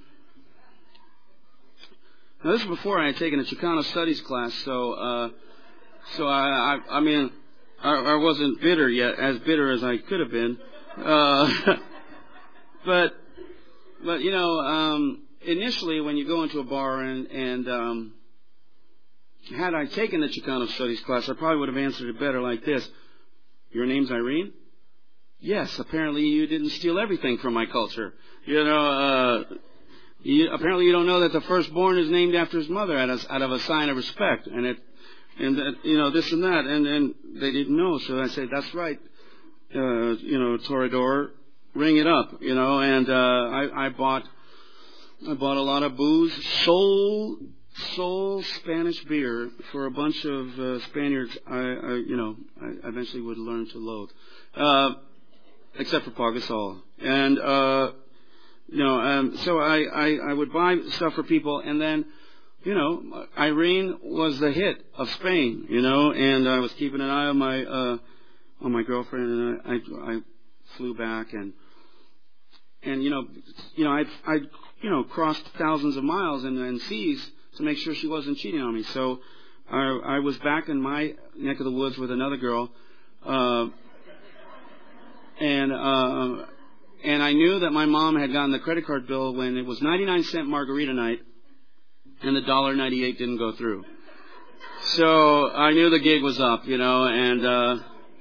now this was before I had taken a Chicano studies class, so uh, so I, I I mean I, I wasn't bitter yet, as bitter as I could have been, uh, but but you know. Um, Initially, when you go into a bar and, and um, had I taken the Chicano Studies class, I probably would have answered it better like this. Your name's Irene? Yes, apparently you didn't steal everything from my culture. You know, uh, you, apparently you don't know that the firstborn is named after his mother out of, out of a sign of respect. And, it, and that, you know, this and that. And, and they didn't know. So I said, that's right, uh, you know, Toreador, ring it up, you know. And uh, I, I bought... I bought a lot of booze, soul, soul Spanish beer for a bunch of uh, Spaniards. I, I, you know, I eventually would learn to loathe, uh, except for Pau Gasol. And uh, you know, um, so I, I, I would buy stuff for people, and then, you know, Irene was the hit of Spain, you know, and I was keeping an eye on my uh, on my girlfriend, and I, I, I flew back, and and you know, you know, I I. you know, crossed thousands of miles and, and seas to make sure she wasn't cheating on me. So I, I was back in my neck of the woods with another girl, uh, and uh, and I knew that my mom had gotten the credit card bill when it was ninety-nine cent margarita night, and the one dollar ninety-eight didn't go through. So I knew the gig was up, you know, and uh,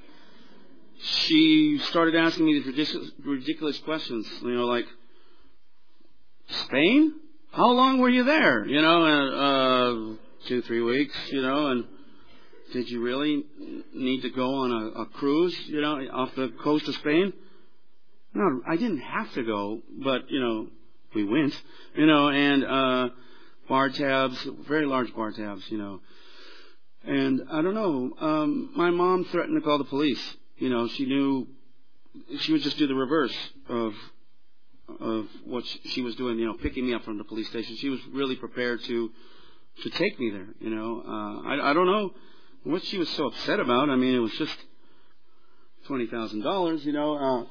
she started asking me these ridiculous, ridiculous questions, you know, like, Spain? How long were you there? You know, uh, two, three weeks, you know, and did you really need to go on a, a cruise, you know, off the coast of Spain? No, I didn't have to go, but, you know, we went, you know, and, uh, bar tabs, very large bar tabs, you know. And I don't know, um, my mom threatened to call the police. You know, she knew she would just do the reverse of of what she was doing, you know, picking me up from the police station. She was really prepared to to take me there, you know. Uh, I, I don't know what she was so upset about. I mean, it was just twenty thousand dollars, you know. Uh,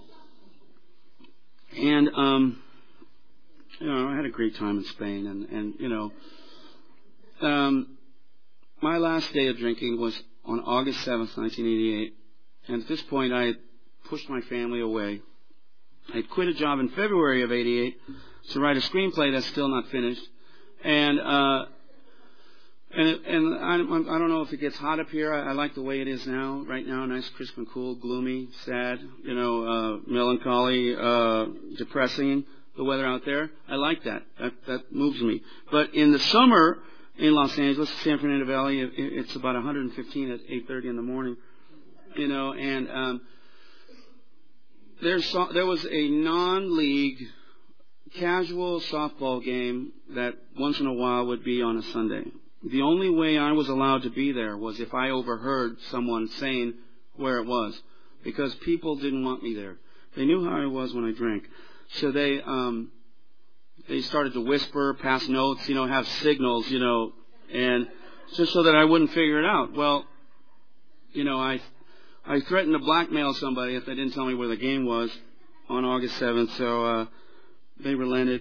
and, um, you know, I had a great time in Spain. And, and you know, um, my last day of drinking was on August seventh, nineteen eighty-eight. And at this point, I had pushed my family away. I quit a job in February of eighty-eight to write a screenplay that's still not finished, and uh, and it, and I, I don't know if it gets hot up here. I, I like the way it is now. Right now, nice, crisp and cool, gloomy, sad, you know, uh, melancholy, uh, depressing. The weather out there, I like that. That that moves me. But in the summer in Los Angeles, San Fernando Valley, it, it's about one hundred fifteen at eight thirty in the morning, you know, and um, There's, there was a non-league casual softball game that once in a while would be on a Sunday. The only way I was allowed to be there was if I overheard someone saying where it was, because people didn't want me there. They knew how I was when I drank. So they um, they started to whisper, pass notes, you know, have signals, you know, and just so that I wouldn't figure it out. Well, you know, I... I threatened to blackmail somebody if they didn't tell me where the game was on August seventh, so uh, they relented.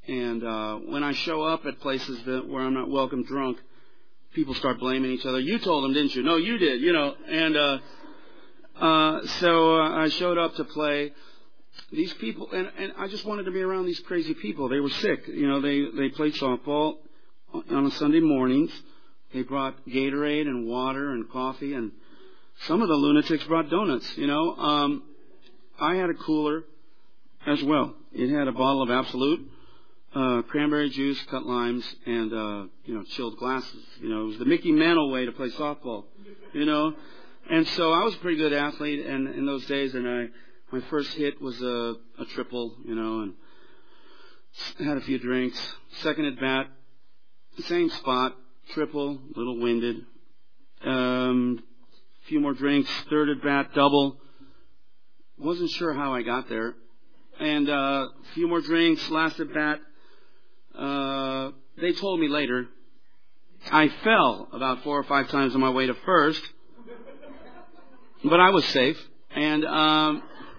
And uh, when I show up at places that where I'm not welcome drunk, people start blaming each other. You told them, didn't you? No, you did. You know. And uh, uh, so uh, I showed up to play. These people, and, and I just wanted to be around these crazy people. They were sick. You know, they they played softball on a Sunday mornings. They brought Gatorade and water and coffee, and some of the lunatics brought donuts. You know, um, I had a cooler as well. It had a bottle of Absolute, uh, cranberry juice, cut limes, and uh, you know, chilled glasses. You know, it was the Mickey Mantle way to play softball. You know, and so I was a pretty good athlete, and in those days, and I. My first hit was a, a triple, you know, and had a few drinks. Second at bat, same spot, triple, a little winded. Um, a few more drinks. Third at bat, double. Wasn't sure how I got there. And uh, a few more drinks. Last at bat, uh, they told me later, I fell about four or five times on my way to first, but I was safe. And um,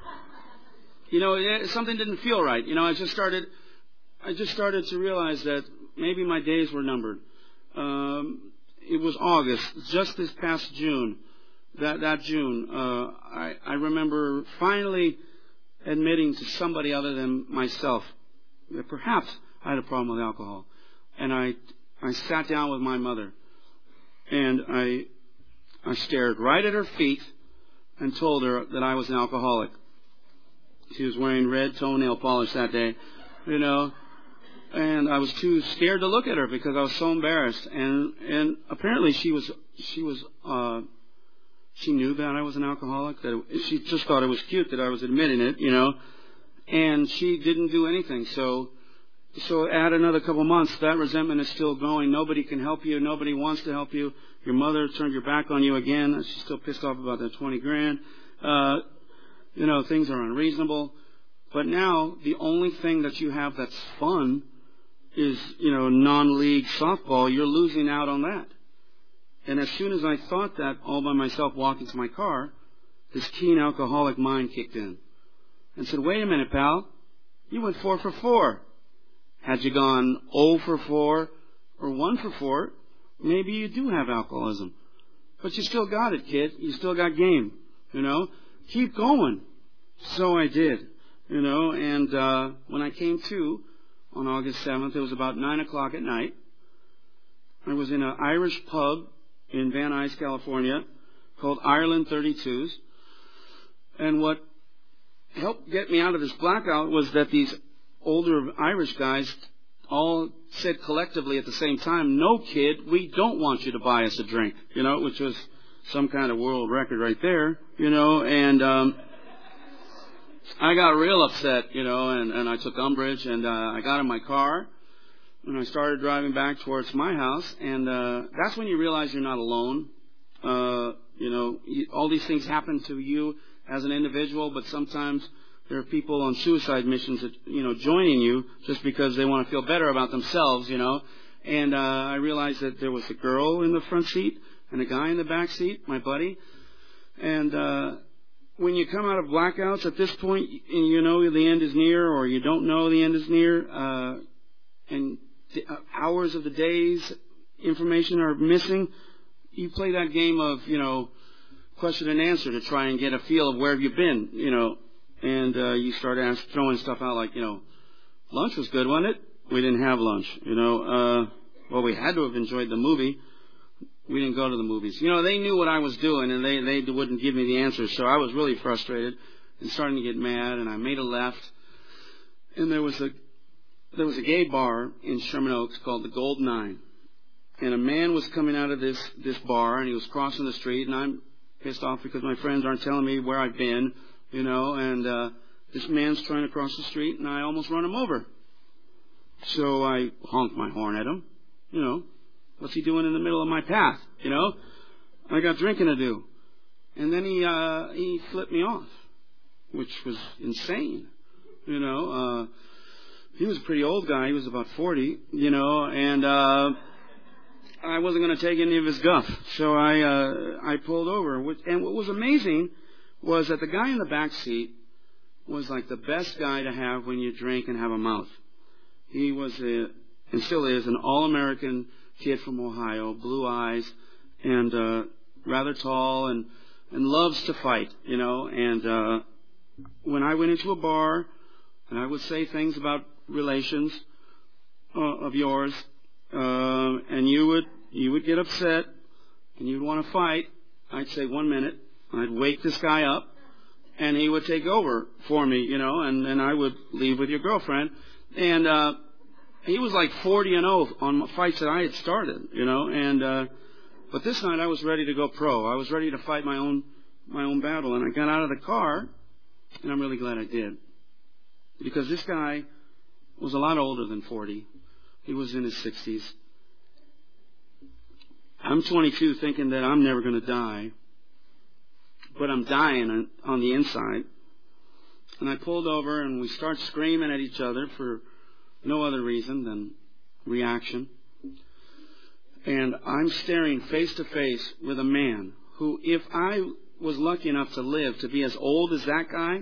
You know, it, something didn't feel right. You know, I just started, I just started to realize that maybe my days were numbered. Um, it was August, just this past June, that that June. Uh, I I remember finally admitting to somebody other than myself that perhaps I had a problem with alcohol, and I I sat down with my mother, and I I stared right at her feet and told her that I was an alcoholic. She was wearing red toenail polish that day, you know, and I was too scared to look at her because I was so embarrassed. And and apparently she was she was uh, she knew that I was an alcoholic. That it, she just thought it was cute that I was admitting it, you know. And she didn't do anything. So so add another couple months, that resentment is still going. Nobody can help you. Nobody wants to help you. Your mother turned your back on you again. She's still pissed off about that twenty grand. Uh, You know, things are unreasonable. But now, the only thing that you have that's fun is, you know, non-league softball. You're losing out on that. And as soon as I thought that all by myself walking to my car, this keen alcoholic mind kicked in and said, wait a minute, pal. You went four for four. Had you gone oh for four or one for four, maybe you do have alcoholism. But you still got it, kid. You still got game, you know. Keep going. So I did, you know, and uh, when I came to on August seventh, it was about nine o'clock at night. I was in an Irish pub in Van Nuys, California, called Ireland thirty-twos. And what helped get me out of this blackout was that these older Irish guys all said collectively at the same time, no, kid, we don't want you to buy us a drink, you know, which was some kind of world record right there, you know, and um, I got real upset, you know, and, and I took umbrage, and uh, I got in my car, and I started driving back towards my house, and uh, that's when you realize you're not alone. Uh, you know, you, all these things happen to you as an individual, but sometimes there are people on suicide missions that, you know, joining you just because they want to feel better about themselves, you know, and uh, I realized that there was a girl in the front seat, and a guy in the back seat, my buddy. And uh, when you come out of blackouts at this point, and you know the end is near, or you don't know the end is near, uh, and the hours of the day's information are missing, you play that game of, you know, question and answer to try and get a feel of where have you been, you know. And uh, you start ask, throwing stuff out like, you know, lunch was good, wasn't it? We didn't have lunch, you know. Uh, well, we had to have enjoyed the movie. We didn't go to the movies. You know, they knew what I was doing, and they, they wouldn't give me the answers. So I was really frustrated and starting to get mad, and I made a left. And there was a there was a gay bar in Sherman Oaks called the Gold Nine. And a man was coming out of this, this bar, and he was crossing the street, and I'm pissed off because my friends aren't telling me where I've been, you know, and uh, this man's trying to cross the street, and I almost run him over. So I honked my horn at him, you know. What's he doing in the middle of my path? You know, I got drinking to do. And then he uh, he flipped me off, which was insane. You know, uh, he was a pretty old guy. He was about forty, you know, and uh, I wasn't going to take any of his guff. So I uh, I pulled over. And what was amazing was that the guy in the back seat was like the best guy to have when you drink and have a mouth. He was a, and still is, an all-American kid from Ohio, blue eyes, and uh, rather tall, and and loves to fight, you know. And uh, when I went into a bar, and I would say things about relations uh, of yours, uh, and you would you would get upset, and you'd want to fight, I'd say one minute. I'd wake this guy up, and he would take over for me, you know, and then I would leave with your girlfriend. And uh, he was like forty and oh on fights that I had started, you know. And uh, but this night I was ready to go pro. I was ready to fight my own my own battle. And I got out of the car, and I'm really glad I did, because this guy was a lot older than forty. He was in his sixties. I'm twenty-two, thinking that I'm never going to die, but I'm dying on the inside. And I pulled over, and we start screaming at each other for no other reason than reaction. And I'm staring face to face with a man who, if I was lucky enough to live to be as old as that guy,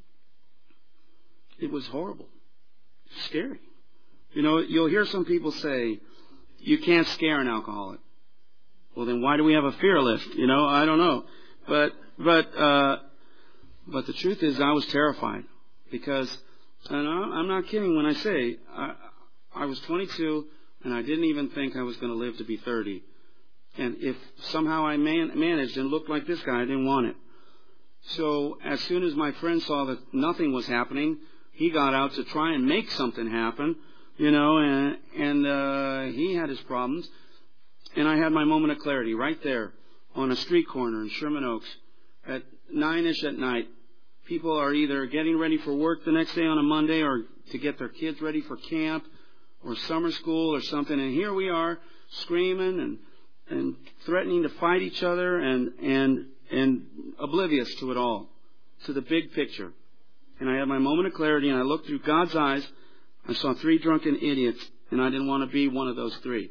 it was horrible. Scary. You know, you'll hear some people say, you can't scare an alcoholic. Well, then why do we have a fear lift? You know, I don't know. But, but, uh, but the truth is I was terrified, because, and I'm not kidding when I say, I, I was twenty-two and I didn't even think I was going to live to be thirty. And if somehow I man, managed and looked like this guy, I didn't want it. So as soon as my friend saw that nothing was happening, he got out to try and make something happen, you know, and, and uh, he had his problems. And I had my moment of clarity right there on a street corner in Sherman Oaks at nine-ish at night. People are either getting ready for work the next day on a Monday, or to get their kids ready for camp or summer school or something. And here we are screaming and and threatening to fight each other, and and and oblivious to it all, to the big picture. And I had my moment of clarity, and I looked through God's eyes. I saw three drunken idiots, and I didn't want to be one of those three.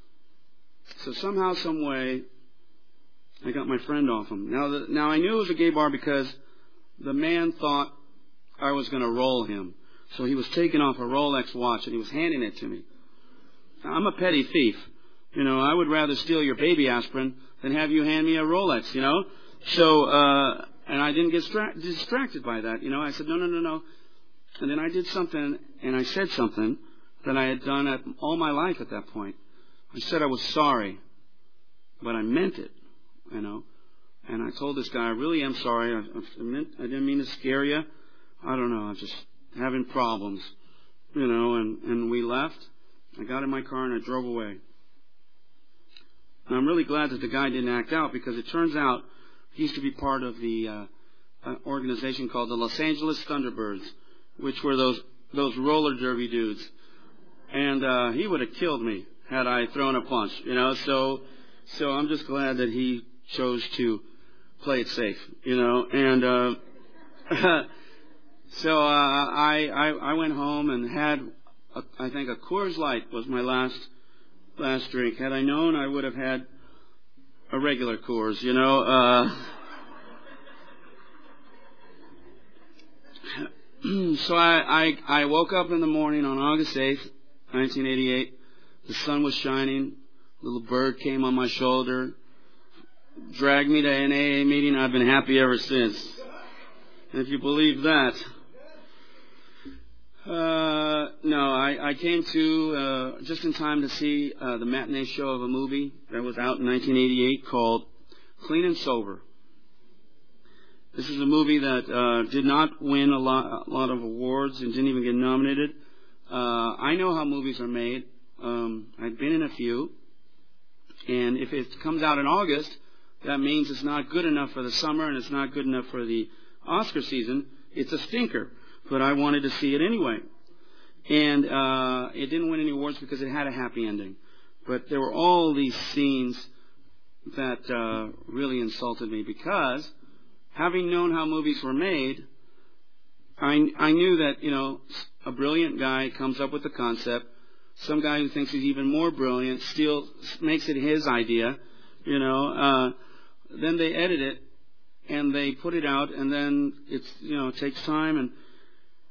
So somehow, some way, I got my friend off him. Now, the, now I knew it was a gay bar because the man thought I was going to roll him. So he was taking off a Rolex watch, and he was handing it to me. Now, I'm a petty thief. You know, I would rather steal your baby aspirin than have you hand me a Rolex, you know. So, uh, and I didn't get stra- distracted by that, you know. I said, no, no, no, no. And then I did something, and I said something that I had done at, all my life at that point. I said I was sorry, but I meant it, you know. And I told this guy, I really am sorry. I, I, meant, I didn't mean to scare you. I don't know. I'm just having problems, you know. And, and we left. I got in my car and I drove away. And I'm really glad that the guy didn't act out, because it turns out he used to be part of the uh, uh, organization called the Los Angeles Thunderbirds, which were those those roller derby dudes. And uh, he would have killed me had I thrown a punch, you know. So, so I'm just glad that he chose to play it safe, you know. And uh, so uh, I, I I went home and had, a, I think, a Coors Light was my last last drink. Had I known, I would have had a regular Coors, you know. Uh, so I, I I woke up in the morning on August eighth, nineteen eighty-eight. The sun was shining. A little bird came on my shoulder, dragged me to an A A meeting. I've been happy ever since. And if you believe that. Uh, no, I, I came to uh, just in time to see uh, the matinee show of a movie that was out in nineteen eighty-eight called Clean and Sober. This is a movie that uh, did not win a lot, a lot of awards and didn't even get nominated. Uh, I know how movies are made. Um, I've been in a few. And if it comes out in August, that means it's not good enough for the summer and it's not good enough for the Oscar season. It's a stinker. But I wanted to see it anyway. And uh, it didn't win any awards because it had a happy ending. But there were all these scenes that uh, really insulted me, because having known how movies were made, I, I knew that, you know, a brilliant guy comes up with the concept. Some guy who thinks he's even more brilliant still makes it his idea, you know. Uh, then they edit it and they put it out, and then it's, you know, it takes time. And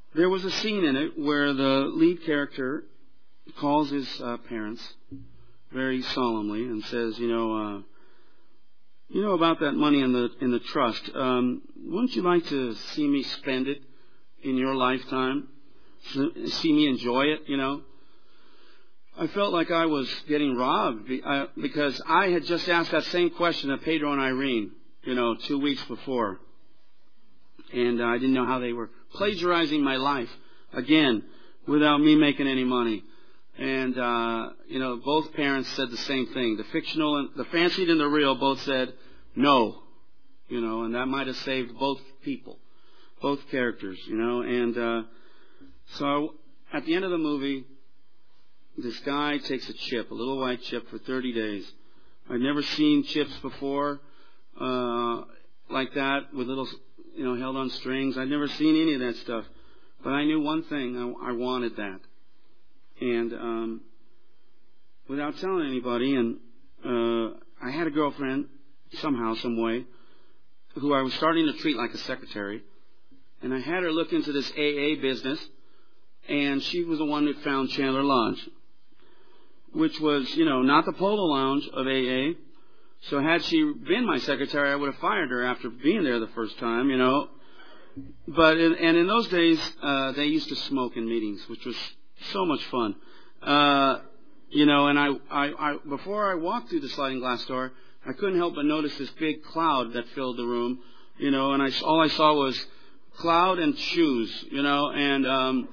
there was a scene in it where the lead character calls his uh, parents very solemnly and says, you know, uh, you know about that money in the in the trust. Um, wouldn't you like to see me spend it in your lifetime? See me enjoy it, you know? I felt like I was getting robbed because I had just asked that same question of Pedro and Irene, you know, two weeks before. And I didn't know how they were plagiarizing my life, again, without me making any money. And, uh, you know, both parents said the same thing. The fictional and the fancied and the real both said no, you know, and that might have saved both people, both characters, you know. And uh, so at the end of the movie, this guy takes a chip, a little white chip, for thirty days. I'd never seen chips before uh, like that with little, you know, held on strings. I'd never seen any of that stuff. But I knew one thing. I, I wanted that. And um, without telling anybody, and uh, I had a girlfriend, somehow, some way, who I was starting to treat like a secretary. And I had her look into this A A business, and she was the one that found Chandler Lodge, which was, you know, not the Polo Lounge of A A. So had she been my secretary, I would have fired her after being there the first time, you know. But in, and in those days, uh, they used to smoke in meetings, which was so much fun. Uh, you know, and I, I, I, before I walked through the sliding glass door, I couldn't help but notice this big cloud that filled the room, you know, and I, all I saw was cloud and shoes, you know, and, um,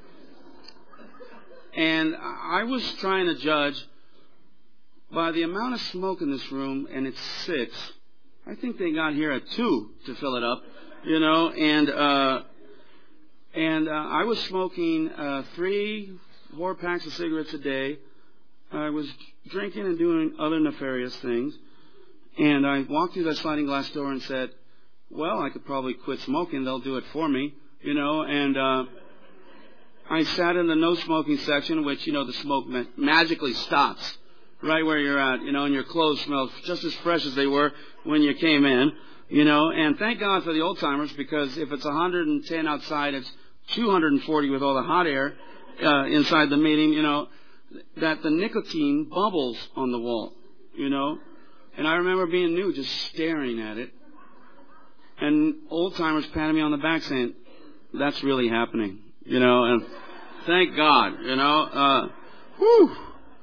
and I was trying to judge by the amount of smoke in this room, and it's six. I think they got here at two to fill it up, you know, and, uh, And uh, I was smoking uh, three, four packs of cigarettes a day. I was drinking and doing other nefarious things. And I walked through that sliding glass door and said, well, I could probably quit smoking. They'll do it for me, you know. And uh, I sat in the no smoking section, which, you know, the smoke ma- magically stops right where you're at, you know, and your clothes smell just as fresh as they were when you came in, you know. And thank God for the old timers, because if it's one hundred ten outside, it's two hundred forty with all the hot air uh, inside the meeting, you know, that the nicotine bubbles on the wall, you know. And I remember being new, just staring at it. And old-timers patting me on the back saying, that's really happening, you know. And thank God, you know. Uh, whew.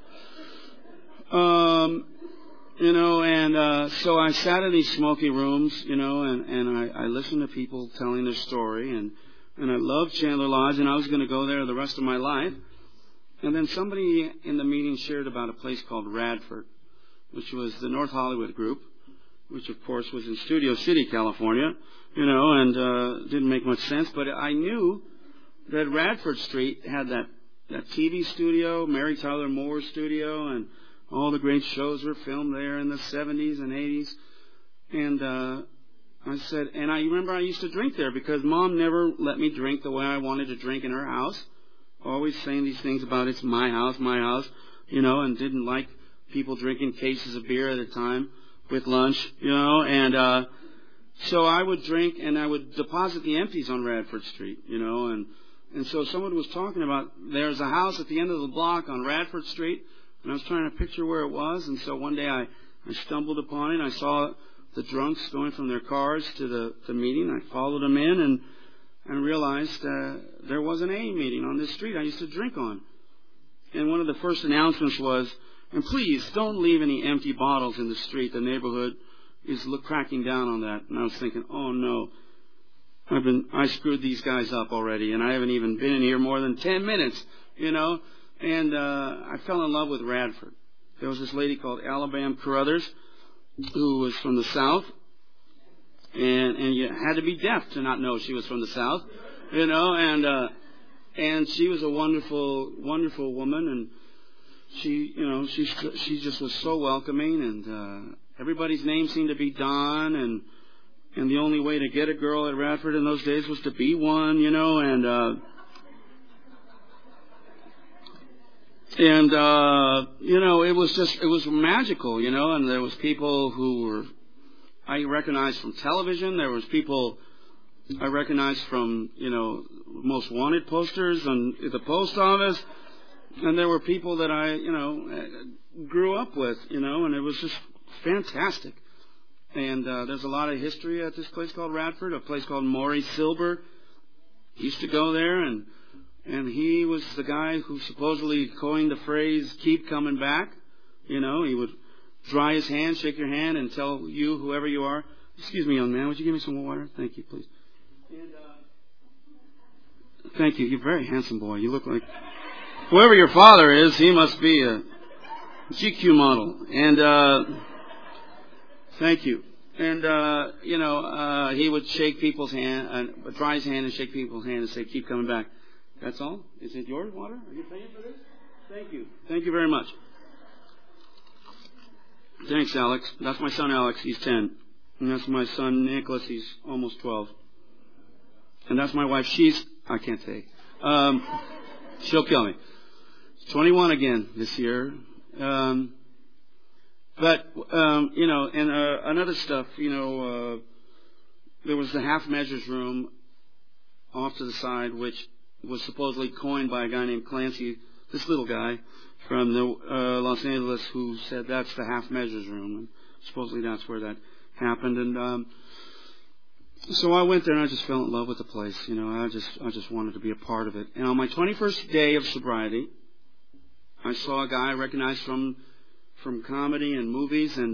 Um, you know, and uh, so I sat in these smoky rooms, you know, and, and I, I listened to people telling their story, and And I loved Chandler Lodge, and I was going to go there the rest of my life. And then somebody in the meeting shared about a place called Radford, which was the North Hollywood group, which, of course, was in Studio City, California, you know, and uh, didn't make much sense. But I knew that Radford Street had that, that T V studio, Mary Tyler Moore studio, and all the great shows were filmed there in the seventies and eighties. And uh I said, and I remember I used to drink there because Mom never let me drink the way I wanted to drink in her house. Always saying these things about it's my house, my house, you know, and didn't like people drinking cases of beer at a time with lunch, you know. And uh so I would drink and I would deposit the empties on Radford Street, you know. And, and so someone was talking about there's a house at the end of the block on Radford Street, and I was trying to picture where it was. And so one day I, I stumbled upon it. I saw the drunks going from their cars to the, the meeting. I followed them in and, and realized uh, there was an A A meeting on this street I used to drink on. And one of the first announcements was, and please don't leave any empty bottles in the street. The neighborhood is look, cracking down on that. And I was thinking, oh no, I've been I screwed these guys up already, and I haven't even been in here more than ten minutes, you know. And uh, I fell in love with Radford. There was this lady called Alabama Carruthers, who was from the South, and and you had to be deaf to not know she was from the South, you know, and uh, and she was a wonderful, wonderful woman, and she, you know, she she just was so welcoming, and uh, everybody's name seemed to be Don, and and the only way to get a girl at Radford in those days was to be one, you know, and uh, And, uh, you know, it was just, it was magical, you know, and there was people who were, I recognized from television. There was people I recognized from, you know, most wanted posters on the post office. And there were people that I, you know, grew up with, you know, and it was just fantastic. And uh, there's a lot of history at this place called Radford, a place called Maurice Silber. He used to go there, and and he was the guy who supposedly coined the phrase, keep coming back. You know, he would dry his hand, shake your hand, and tell you, whoever you are, excuse me, young man, would you give me some water? Thank you, please. And, uh, thank you. You're a very handsome boy. You look like... Whoever your father is, he must be a G Q model. And... uh Thank you. And, uh, you know, uh, he would shake people's hand, uh, dry his hand and shake people's hand and say, keep coming back. That's all? Is it your water? Are you paying for this? Thank you. Thank you very much. Thanks, Alex. That's my son, Alex. He's ten. And that's my son, Nicholas. He's almost twelve. And that's my wife. She's, I can't say. Um, she'll kill me. twenty-one again this year. Um... But, um, you know, and uh, another stuff, you know, uh, there was the half measures room off to the side, which was supposedly coined by a guy named Clancy, this little guy from the, uh, Los Angeles, who said that's the half measures room. And supposedly that's where that happened. And um, so I went there and I just fell in love with the place. You know, I just I just wanted to be a part of it. And on my twenty-first day of sobriety, I saw a guy I recognized from... from comedy and movies, and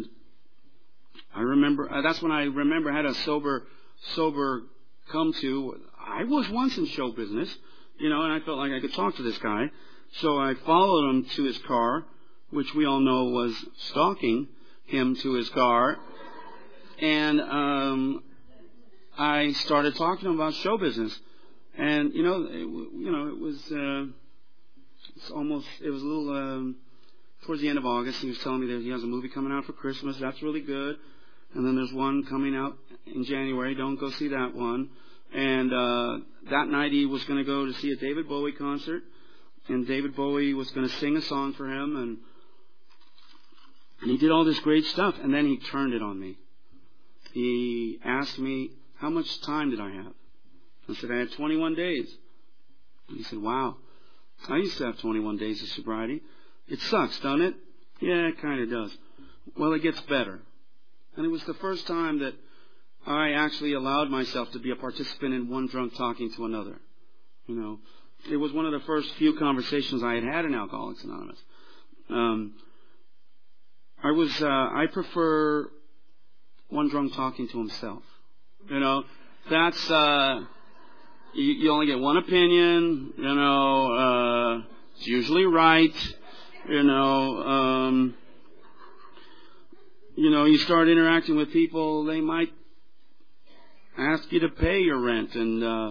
I remember, uh, that's when I remember I had a sober, sober come to. I was once in show business, you know, and I felt like I could talk to this guy. So I followed him to his car, which we all know was stalking him to his car. And, um, I started talking to him about show business. And, you know, it, you know, it was, uh, it's almost, it was a little, um, towards the end of August, he was telling me that he has a movie coming out for Christmas. That's really good. And then there's one coming out in January. Don't go see that one. And uh that night he was going to go to see a David Bowie concert. And David Bowie was going to sing a song for him. And, and he did all this great stuff. And then he turned it on me. He asked me, how much time did I have? I said, I had twenty-one days. And he said, wow. I used to have twenty-one days of sobriety. It sucks, doesn't it? Yeah, it kind of does. Well, it gets better. And it was the first time that I actually allowed myself to be a participant in one drunk talking to another. You know, it was one of the first few conversations I had had in Alcoholics Anonymous. Um, I was, uh, I prefer one drunk talking to himself. You know, that's, uh, you, you only get one opinion, you know, uh, it's usually right. You know, um, you know, you start interacting with people, they might ask you to pay your rent and, uh,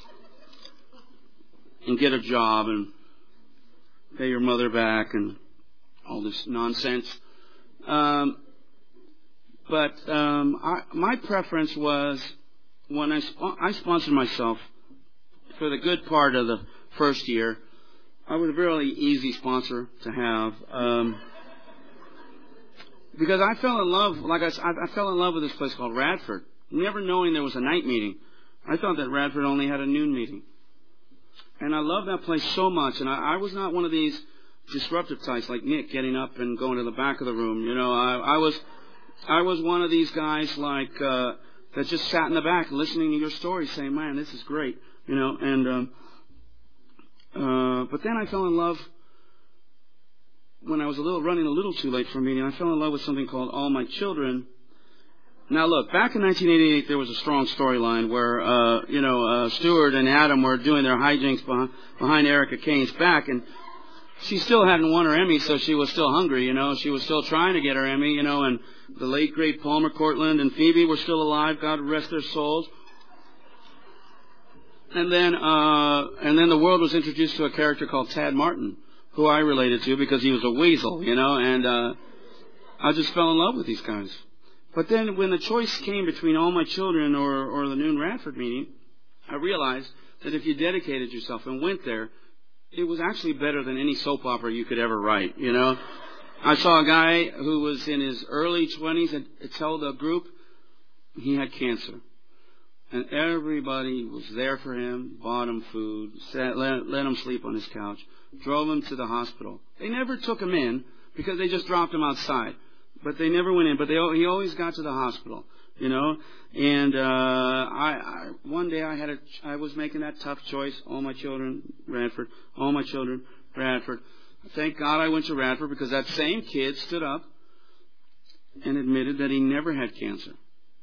and get a job and pay your mother back and all this nonsense. Um, but, um, I, my preference was when I, sp- I sponsored myself for the good part of the first year. I was a really easy sponsor to have, um, because I fell in love, like I said, I, I fell in love with this place called Radford, never knowing there was a night meeting. I thought that Radford only had a noon meeting. And I loved that place so much, and I, I was not one of these disruptive types like Nick getting up and going to the back of the room. You know, I, I was, I was one of these guys like, uh, that just sat in the back listening to your story saying, man, this is great, you know, and, um, Uh, but then I fell in love when I was a little running a little too late for a meeting. I fell in love with something called All My Children. Now look, back in nineteen eighty-eight, there was a strong storyline where, uh, you know, uh, Stuart and Adam were doing their hijinks behind, behind Erica Kane's back, and she still hadn't won her Emmy, so she was still hungry, you know. She was still trying to get her Emmy, you know, and the late, great Palmer Cortland and Phoebe were still alive, God rest their souls. And then, uh, and then the world was introduced to a character called Tad Martin, who I related to because he was a weasel, you know, and, uh, I just fell in love with these guys. But then when the choice came between All My Children or, or the Noon Radford meeting, I realized that if you dedicated yourself and went there, it was actually better than any soap opera you could ever write, you know. I saw a guy who was in his early twenties and tell the group he had cancer. And everybody was there for him, bought him food, sat, let, let him sleep on his couch, drove him to the hospital. They never took him in because they just dropped him outside. But they never went in. But they, he always got to the hospital, you know. And uh, I, I one day I had a, I was making that tough choice. All my children, Radford. All my children, Radford. Thank God I went to Radford because that same kid stood up and admitted that he never had cancer.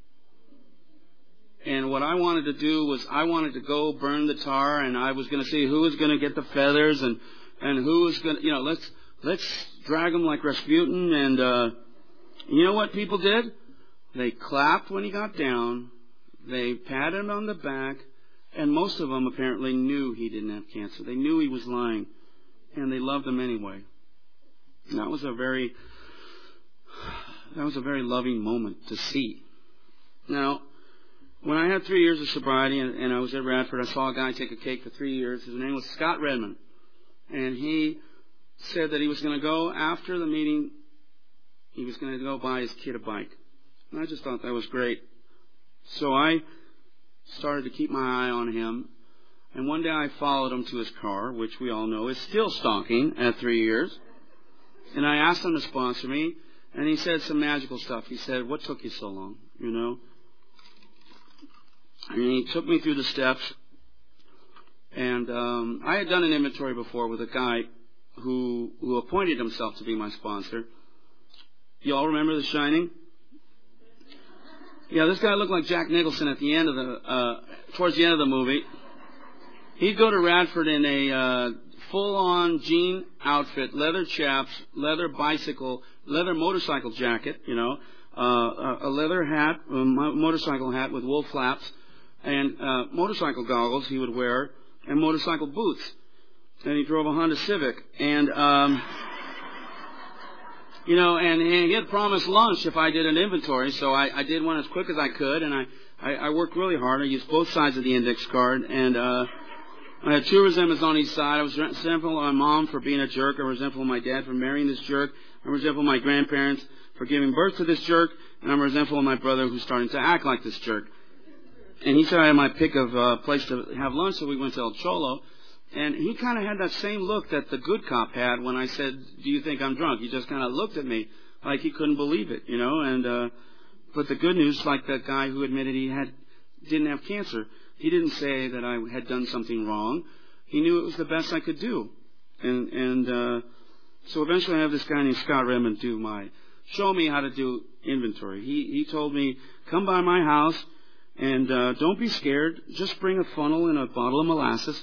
And what I wanted to do was I wanted to go burn the tar, and I was going to see who was going to get the feathers and and who was going to, you know, let's let's drag him like Rasputin. And uh, you know what people did? They clapped when he got down. They patted him on the back, and most of them apparently knew he didn't have cancer. They knew he was lying, and they loved him anyway. And that was a very that was a very loving moment to see. Now, when I had three years of sobriety and, and I was at Radford, I saw a guy take a cake for three years. His name was Scott Redmond. And he said that he was going to go after the meeting, he was going to go buy his kid a bike. And I just thought that was great. So I started to keep my eye on him. And one day I followed him to his car, which we all know is still stalking at three years. And I asked him to sponsor me. And he said some magical stuff. He said, "What took you so long?" You know? And he took me through the steps, and um, I had done an inventory before with a guy who who appointed himself to be my sponsor. You all remember The Shining? Yeah, this guy looked like Jack Nicholson at the end of the uh, towards the end of the movie. He'd go to Radford in a uh, full-on jean outfit, leather chaps, leather bicycle, leather motorcycle jacket, you know, uh, a leather hat, a motorcycle hat with wool flaps. And uh, motorcycle goggles he would wear, and motorcycle boots. And he drove a Honda Civic. And, um, you know, and, and he had promised lunch if I did an inventory, so I, I did one as quick as I could, and I, I, I worked really hard. I used both sides of the index card, and uh, I had two resentments on each side. I was resentful of my mom for being a jerk. I was resentful of my dad for marrying this jerk. I'm resentful of my grandparents for giving birth to this jerk, and I'm resentful of my brother who's starting to act like this jerk. And he said I had my pick of a uh, place to have lunch, so we went to El Cholo. And he kind of had that same look that the good cop had when I said, "Do you think I'm drunk?" He just kind of looked at me like he couldn't believe it, you know. And uh, but the good news, like that guy who admitted he had didn't have cancer, he didn't say that I had done something wrong. He knew it was the best I could do. And and uh, so eventually I have this guy named Scott Redmond do my, show me how to do inventory. He, he told me, "Come by my house. And uh, don't be scared. Just bring a funnel and a bottle of molasses."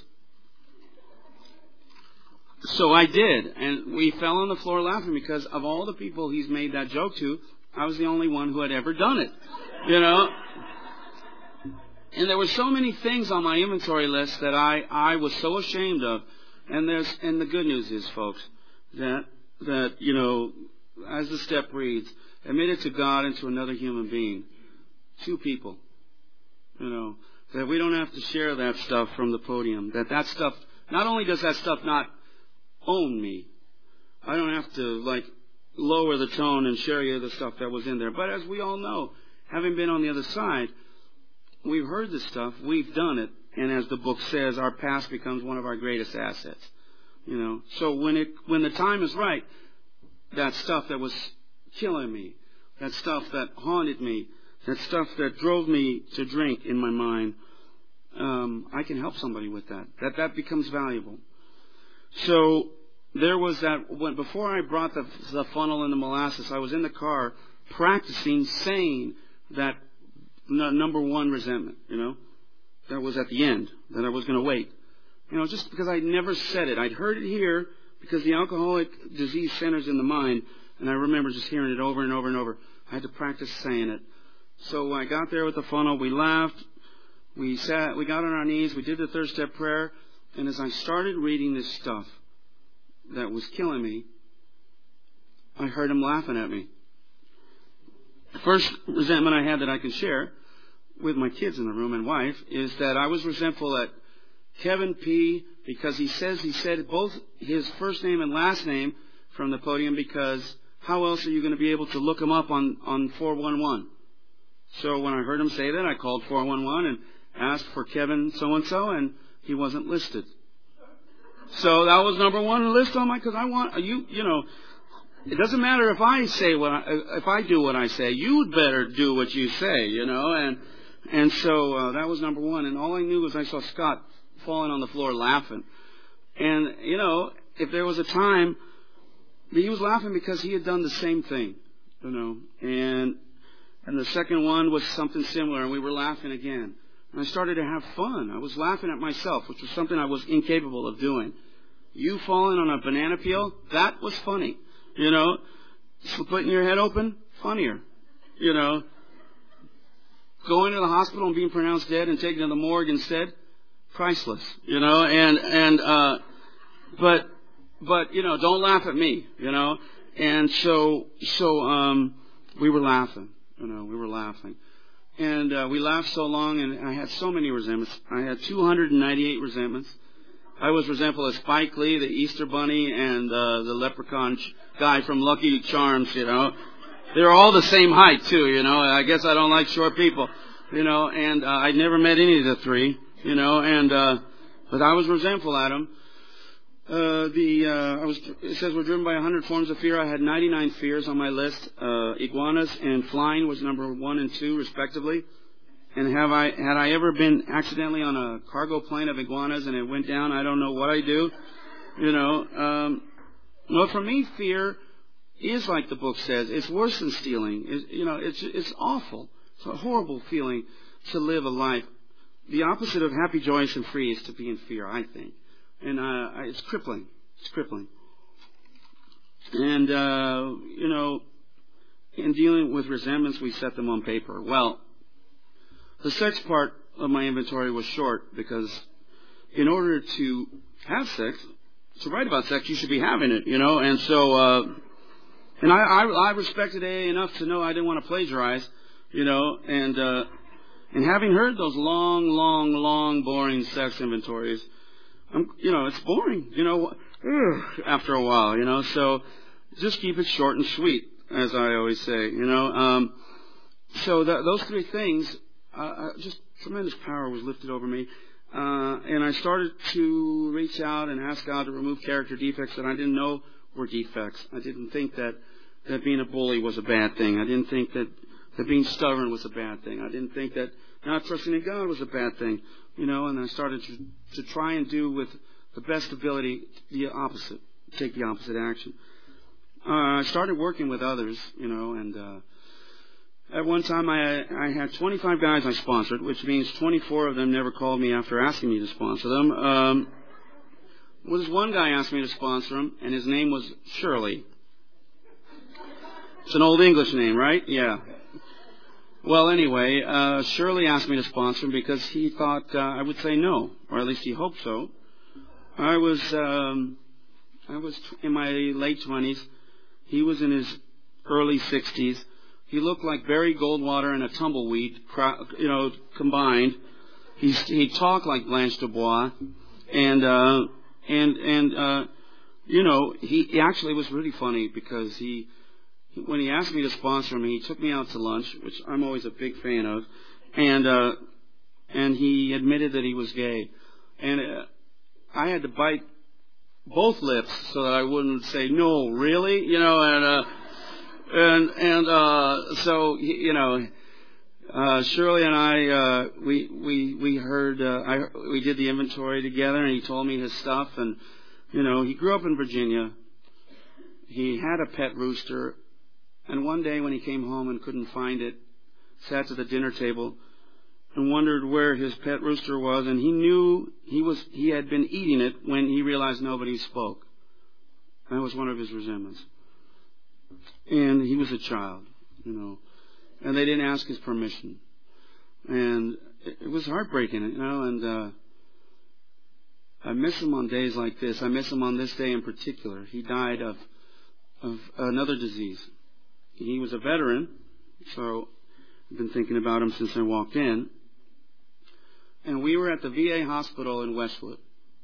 So I did. And we fell on the floor laughing because of all the people he's made that joke to, I was the only one who had ever done it. You know? And there were so many things on my inventory list that I, I was so ashamed of. And there's and the good news is, folks, that, that, you know, as the step reads, admit it to God and to another human being. Two people. You know, that we don't have to share that stuff from the podium. That that stuff, not only does that stuff not own me, I don't have to, like, lower the tone and share you the stuff that was in there. But as we all know, having been on the other side, we've heard this stuff, we've done it, and as the book says, our past becomes one of our greatest assets. You know, so when it when the time is right, that stuff that was killing me, that stuff that haunted me, that stuff that drove me to drink in my mind, um, I can help somebody with that. That that becomes valuable. So there was that. When, before I brought the, the funnel and the molasses, I was in the car practicing saying that n- number one resentment, you know, that was at the end, that I was going to wait. You know, just because I never said it. I'd heard it here because the alcoholic disease centers in the mind, and I remember just hearing it over and over and over. I had to practice saying it. So I got there with the funnel, we laughed, we sat, we got on our knees, we did the third step prayer, and as I started reading this stuff that was killing me, I heard him laughing at me. The first resentment I had that I can share with my kids in the room and wife is that I was resentful at Kevin P. because he says he said both his first name and last name from the podium because how else are you going to be able to look him up on, on four one one? So when I heard him say that, I called four one one and asked for Kevin so-and-so, and he wasn't listed. So that was number one on the list on my, because I want, you, you know, it doesn't matter if I say what I, if I do what I say, you'd better do what you say, you know, and, and so, uh, that was number one, and all I knew was I saw Scott falling on the floor laughing. And, you know, if there was a time, he was laughing because he had done the same thing, you know, and, and the second one was something similar, and we were laughing again. And I started to have fun. I was laughing at myself, which was something I was incapable of doing. You falling on a banana peel, that was funny. You know, splitting your head open, funnier. You know, going to the hospital and being pronounced dead and taken to the morgue instead, priceless. You know, and, and, uh, but, but, you know, don't laugh at me, you know. And so, so, um, we were laughing, you know, we were laughing. And, uh, we laughed so long, and I had so many resentments. I had two hundred ninety-eight resentments. I was resentful of Spike Lee, the Easter Bunny, and, uh, the leprechaun guy from Lucky Charms, you know. They're all the same height, too, you know. I guess I don't like short people, you know, and, uh, I'd never met any of the three, you know, and, uh, but I was resentful at them. Uh, the, uh, I was, it says we're driven by a hundred forms of fear. I had ninety-nine fears on my list. Uh, iguanas and flying was number one and two, respectively. And have I, had I ever been accidentally on a cargo plane of iguanas and it went down, I don't know what I do. You know, um, well, for me, fear is like the book says. It's worse than stealing. It's, you know, it's, it's awful. It's a horrible feeling to live a life. The opposite of happy, joyous, and free is to be in fear, I think. And, uh, it's crippling. It's crippling. And, uh, you know, in dealing with resentments, we set them on paper. Well, the sex part of my inventory was short because in order to have sex, to write about sex, you should be having it, you know. And so, uh, and I, I, I respected A A enough to know I didn't want to plagiarize, you know, and, uh, and having heard those long, long, long, boring sex inventories, I'm, you know, it's boring, you know, after a while, you know, so just keep it short and sweet, as I always say, you know. Um, so that, those three things, uh, just tremendous power was lifted over me. Uh, and I started to reach out and ask God to remove character defects that I didn't know were defects. I didn't think that, that being a bully was a bad thing. I didn't think that, that being stubborn was a bad thing. I didn't think that not trusting in God was a bad thing. You know, and I started to, to try and do with the best ability the opposite, take the opposite action. Uh, I started working with others, you know, and uh, at one time I, I had twenty-five guys I sponsored, which means twenty-four of them never called me after asking me to sponsor them. Um, well, this one guy asked me to sponsor him, and his name was Shirley. It's an old English name, right? Yeah. Well, anyway, uh, Shirley asked me to sponsor him because he thought uh, I would say no, or at least he hoped so. I was, um, I was in my late twenties. He was in his early sixties. He looked like Barry Goldwater and a tumbleweed, you know, combined. He he talked like Blanche Dubois, and uh, and and uh, you know, he, he actually was really funny because he. When he asked me to sponsor him, he took me out to lunch, which I'm always a big fan of, and uh, and he admitted that he was gay, and uh, I had to bite both lips so that I wouldn't say no, really, you know, and uh, and and uh, so you know, uh, Shirley and I uh, we we we heard uh, I we did the inventory together, and he told me his stuff, and you know, he grew up in Virginia. He had a pet rooster. And one day when he came home and couldn't find it, sat at the dinner table and wondered where his pet rooster was, and he knew he was he had been eating it when he realized nobody spoke. That was one of his resentments. And he was a child, you know, and they didn't ask his permission. And it, it was heartbreaking, you know, and uh, I miss him on days like this. I miss him on this day in particular. He died of of another disease. He was a veteran, so I've been thinking about him since I walked in. And we were at the V A hospital in Westwood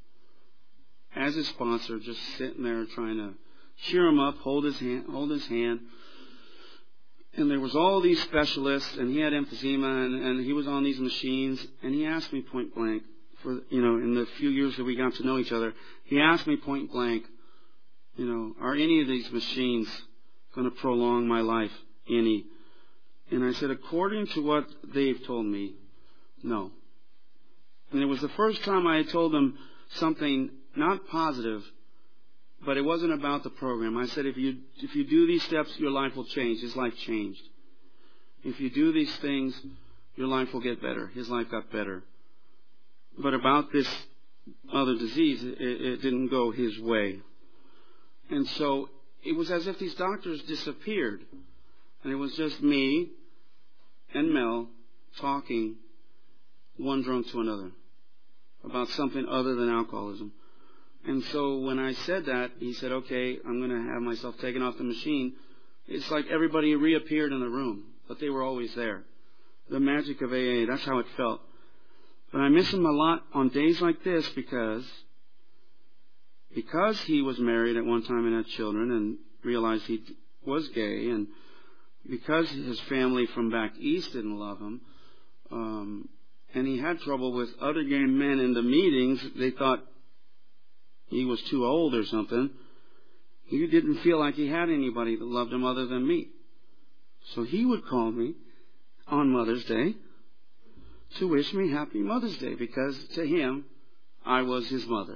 as his sponsor, just sitting there trying to cheer him up, hold his hand, hold his hand. And there was all these specialists, and he had emphysema, and, and he was on these machines, and he asked me point blank, for, you know, in the few years that we got to know each other, he asked me point blank, you know, are any of these machines going to prolong my life? Any? And I said, according to what they've told me, no. And it was the first time I had told them something not positive, but it wasn't about the program. I said, if you if you do these steps, your life will change. His life changed. If you do these things, your life will get better. His life got better. But about this other disease, it, it didn't go his way. And so it was as if these doctors disappeared. And it was just me and Mel talking, one drunk to another, about something other than alcoholism. And so when I said that, he said, okay, I'm going to have myself taken off the machine. It's like everybody reappeared in the room, but they were always there. The magic of A A, that's how it felt. But I miss him a lot on days like this because, because he was married at one time and had children and realized he was gay, and because his family from back east didn't love him, um, and he had trouble with other gay men in the meetings, they thought he was too old or something. He didn't feel like he had anybody that loved him other than me. So he would call me on Mother's Day to wish me Happy Mother's Day, because to him, I was his mother.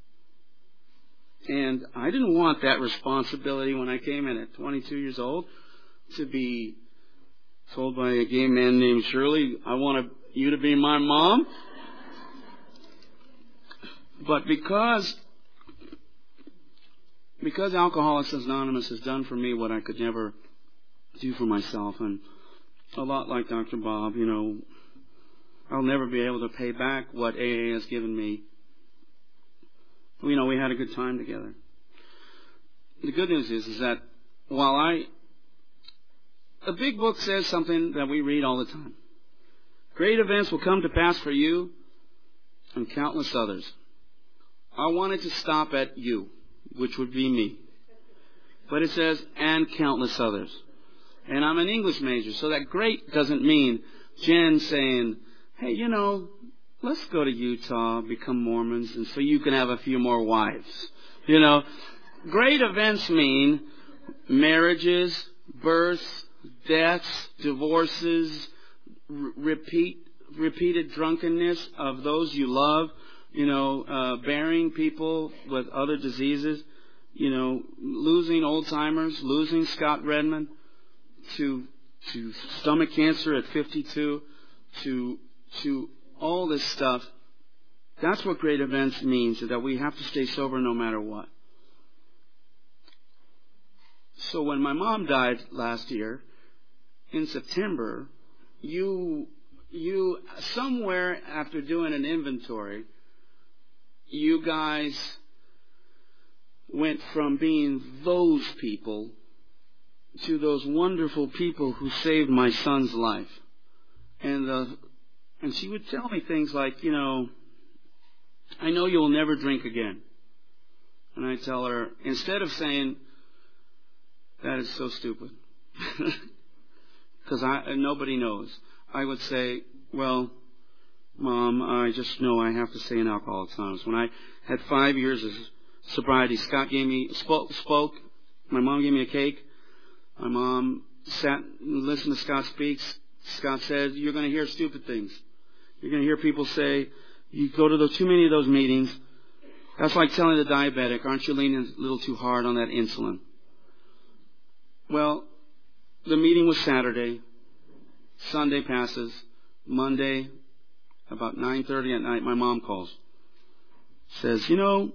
And I didn't want that responsibility when I came in at twenty-two years old to be told by a gay man named Shirley, I want you to be my mom. But because because Alcoholics Anonymous has done for me what I could never do for myself, and a lot like Doctor Bob, you know, I'll never be able to pay back what A A has given me. You know, we had a good time together. The good news is, is that while I... The big book says something that we read all the time. Great events will come to pass for you and countless others. I wanted to stop at you, which would be me. But it says, and countless others. And I'm an English major, so that great doesn't mean Jen saying, hey, you know, let's go to Utah, become Mormons, and so you can have a few more wives. You know, great events mean marriages, births, deaths, divorces, r- repeat, repeated drunkenness of those you love, you know, uh, burying people with other diseases, you know, losing old-timers, losing Scott Redmond to to stomach cancer at fifty-two, to to all this stuff. That's what great events means, that we have to stay sober no matter what. So when my mom died last year, in September, you, you, somewhere after doing an inventory, you guys went from being those people to those wonderful people who saved my son's life. And the, and she would tell me things like, you know, I know you'll never drink again. And I tell her, instead of saying, that is so stupid, because I nobody knows, I would say, well, Mom, I just know I have to stay in Alcoholics Anonymous. When I had five years of sobriety, Scott gave me, spoke, spoke, my mom gave me a cake. My mom sat and listened to Scott speak. Scott said, you're going to hear stupid things. You're going to hear people say, you go to those, too many of those meetings. That's like telling the diabetic, aren't you leaning a little too hard on that insulin? Well, the meeting was Saturday. Sunday passes. Monday, about nine thirty at night, my mom calls. Says, you know,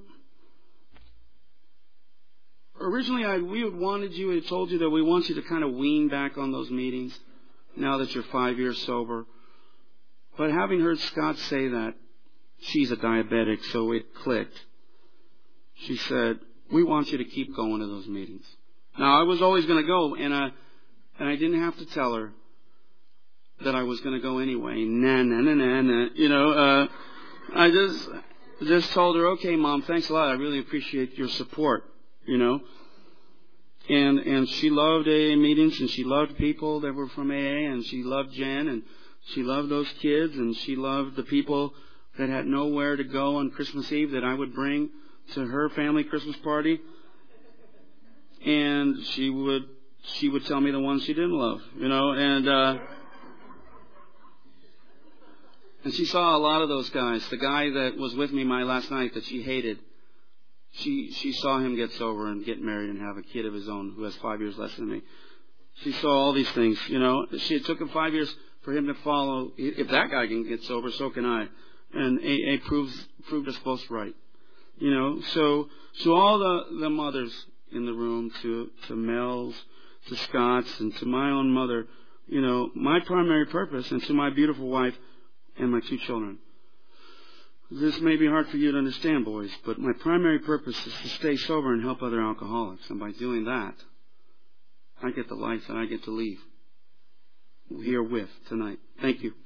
originally I, we had wanted you, we had told you that we want you to kind of wean back on those meetings now that you're five years sober. But having heard Scott say that, she's a diabetic, so it clicked. She said, we want you to keep going to those meetings. Now, I was always going to go, and I, and I didn't have to tell her that I was going to go anyway. Nah, nah, nah, nah, nah. You know, uh, I just, just told her, okay, Mom, thanks a lot. I really appreciate your support, you know. And and she loved A A meetings, and she loved people that were from A A, and she loved Jen, and she loved those kids, and she loved the people that had nowhere to go on Christmas Eve that I would bring to her family Christmas party. And she would she would tell me the ones she didn't love, you know, and uh, and she saw a lot of those guys. The guy that was with me my last night that she hated, she she saw him get sober and get married and have a kid of his own who has five years less than me. She saw all these things, you know. She, it took him five years for him to follow. If that guy can get sober, so can I. And A A proves proved us both right, you know. So to all the, the mothers in the room, to to Mel's, to Scott's, and to my own mother, you know, my primary purpose, and to my beautiful wife and my two children. This may be hard for you to understand, boys, but my primary purpose is to stay sober and help other alcoholics. And by doing that, I get the life that I get to leave here with tonight. Thank you.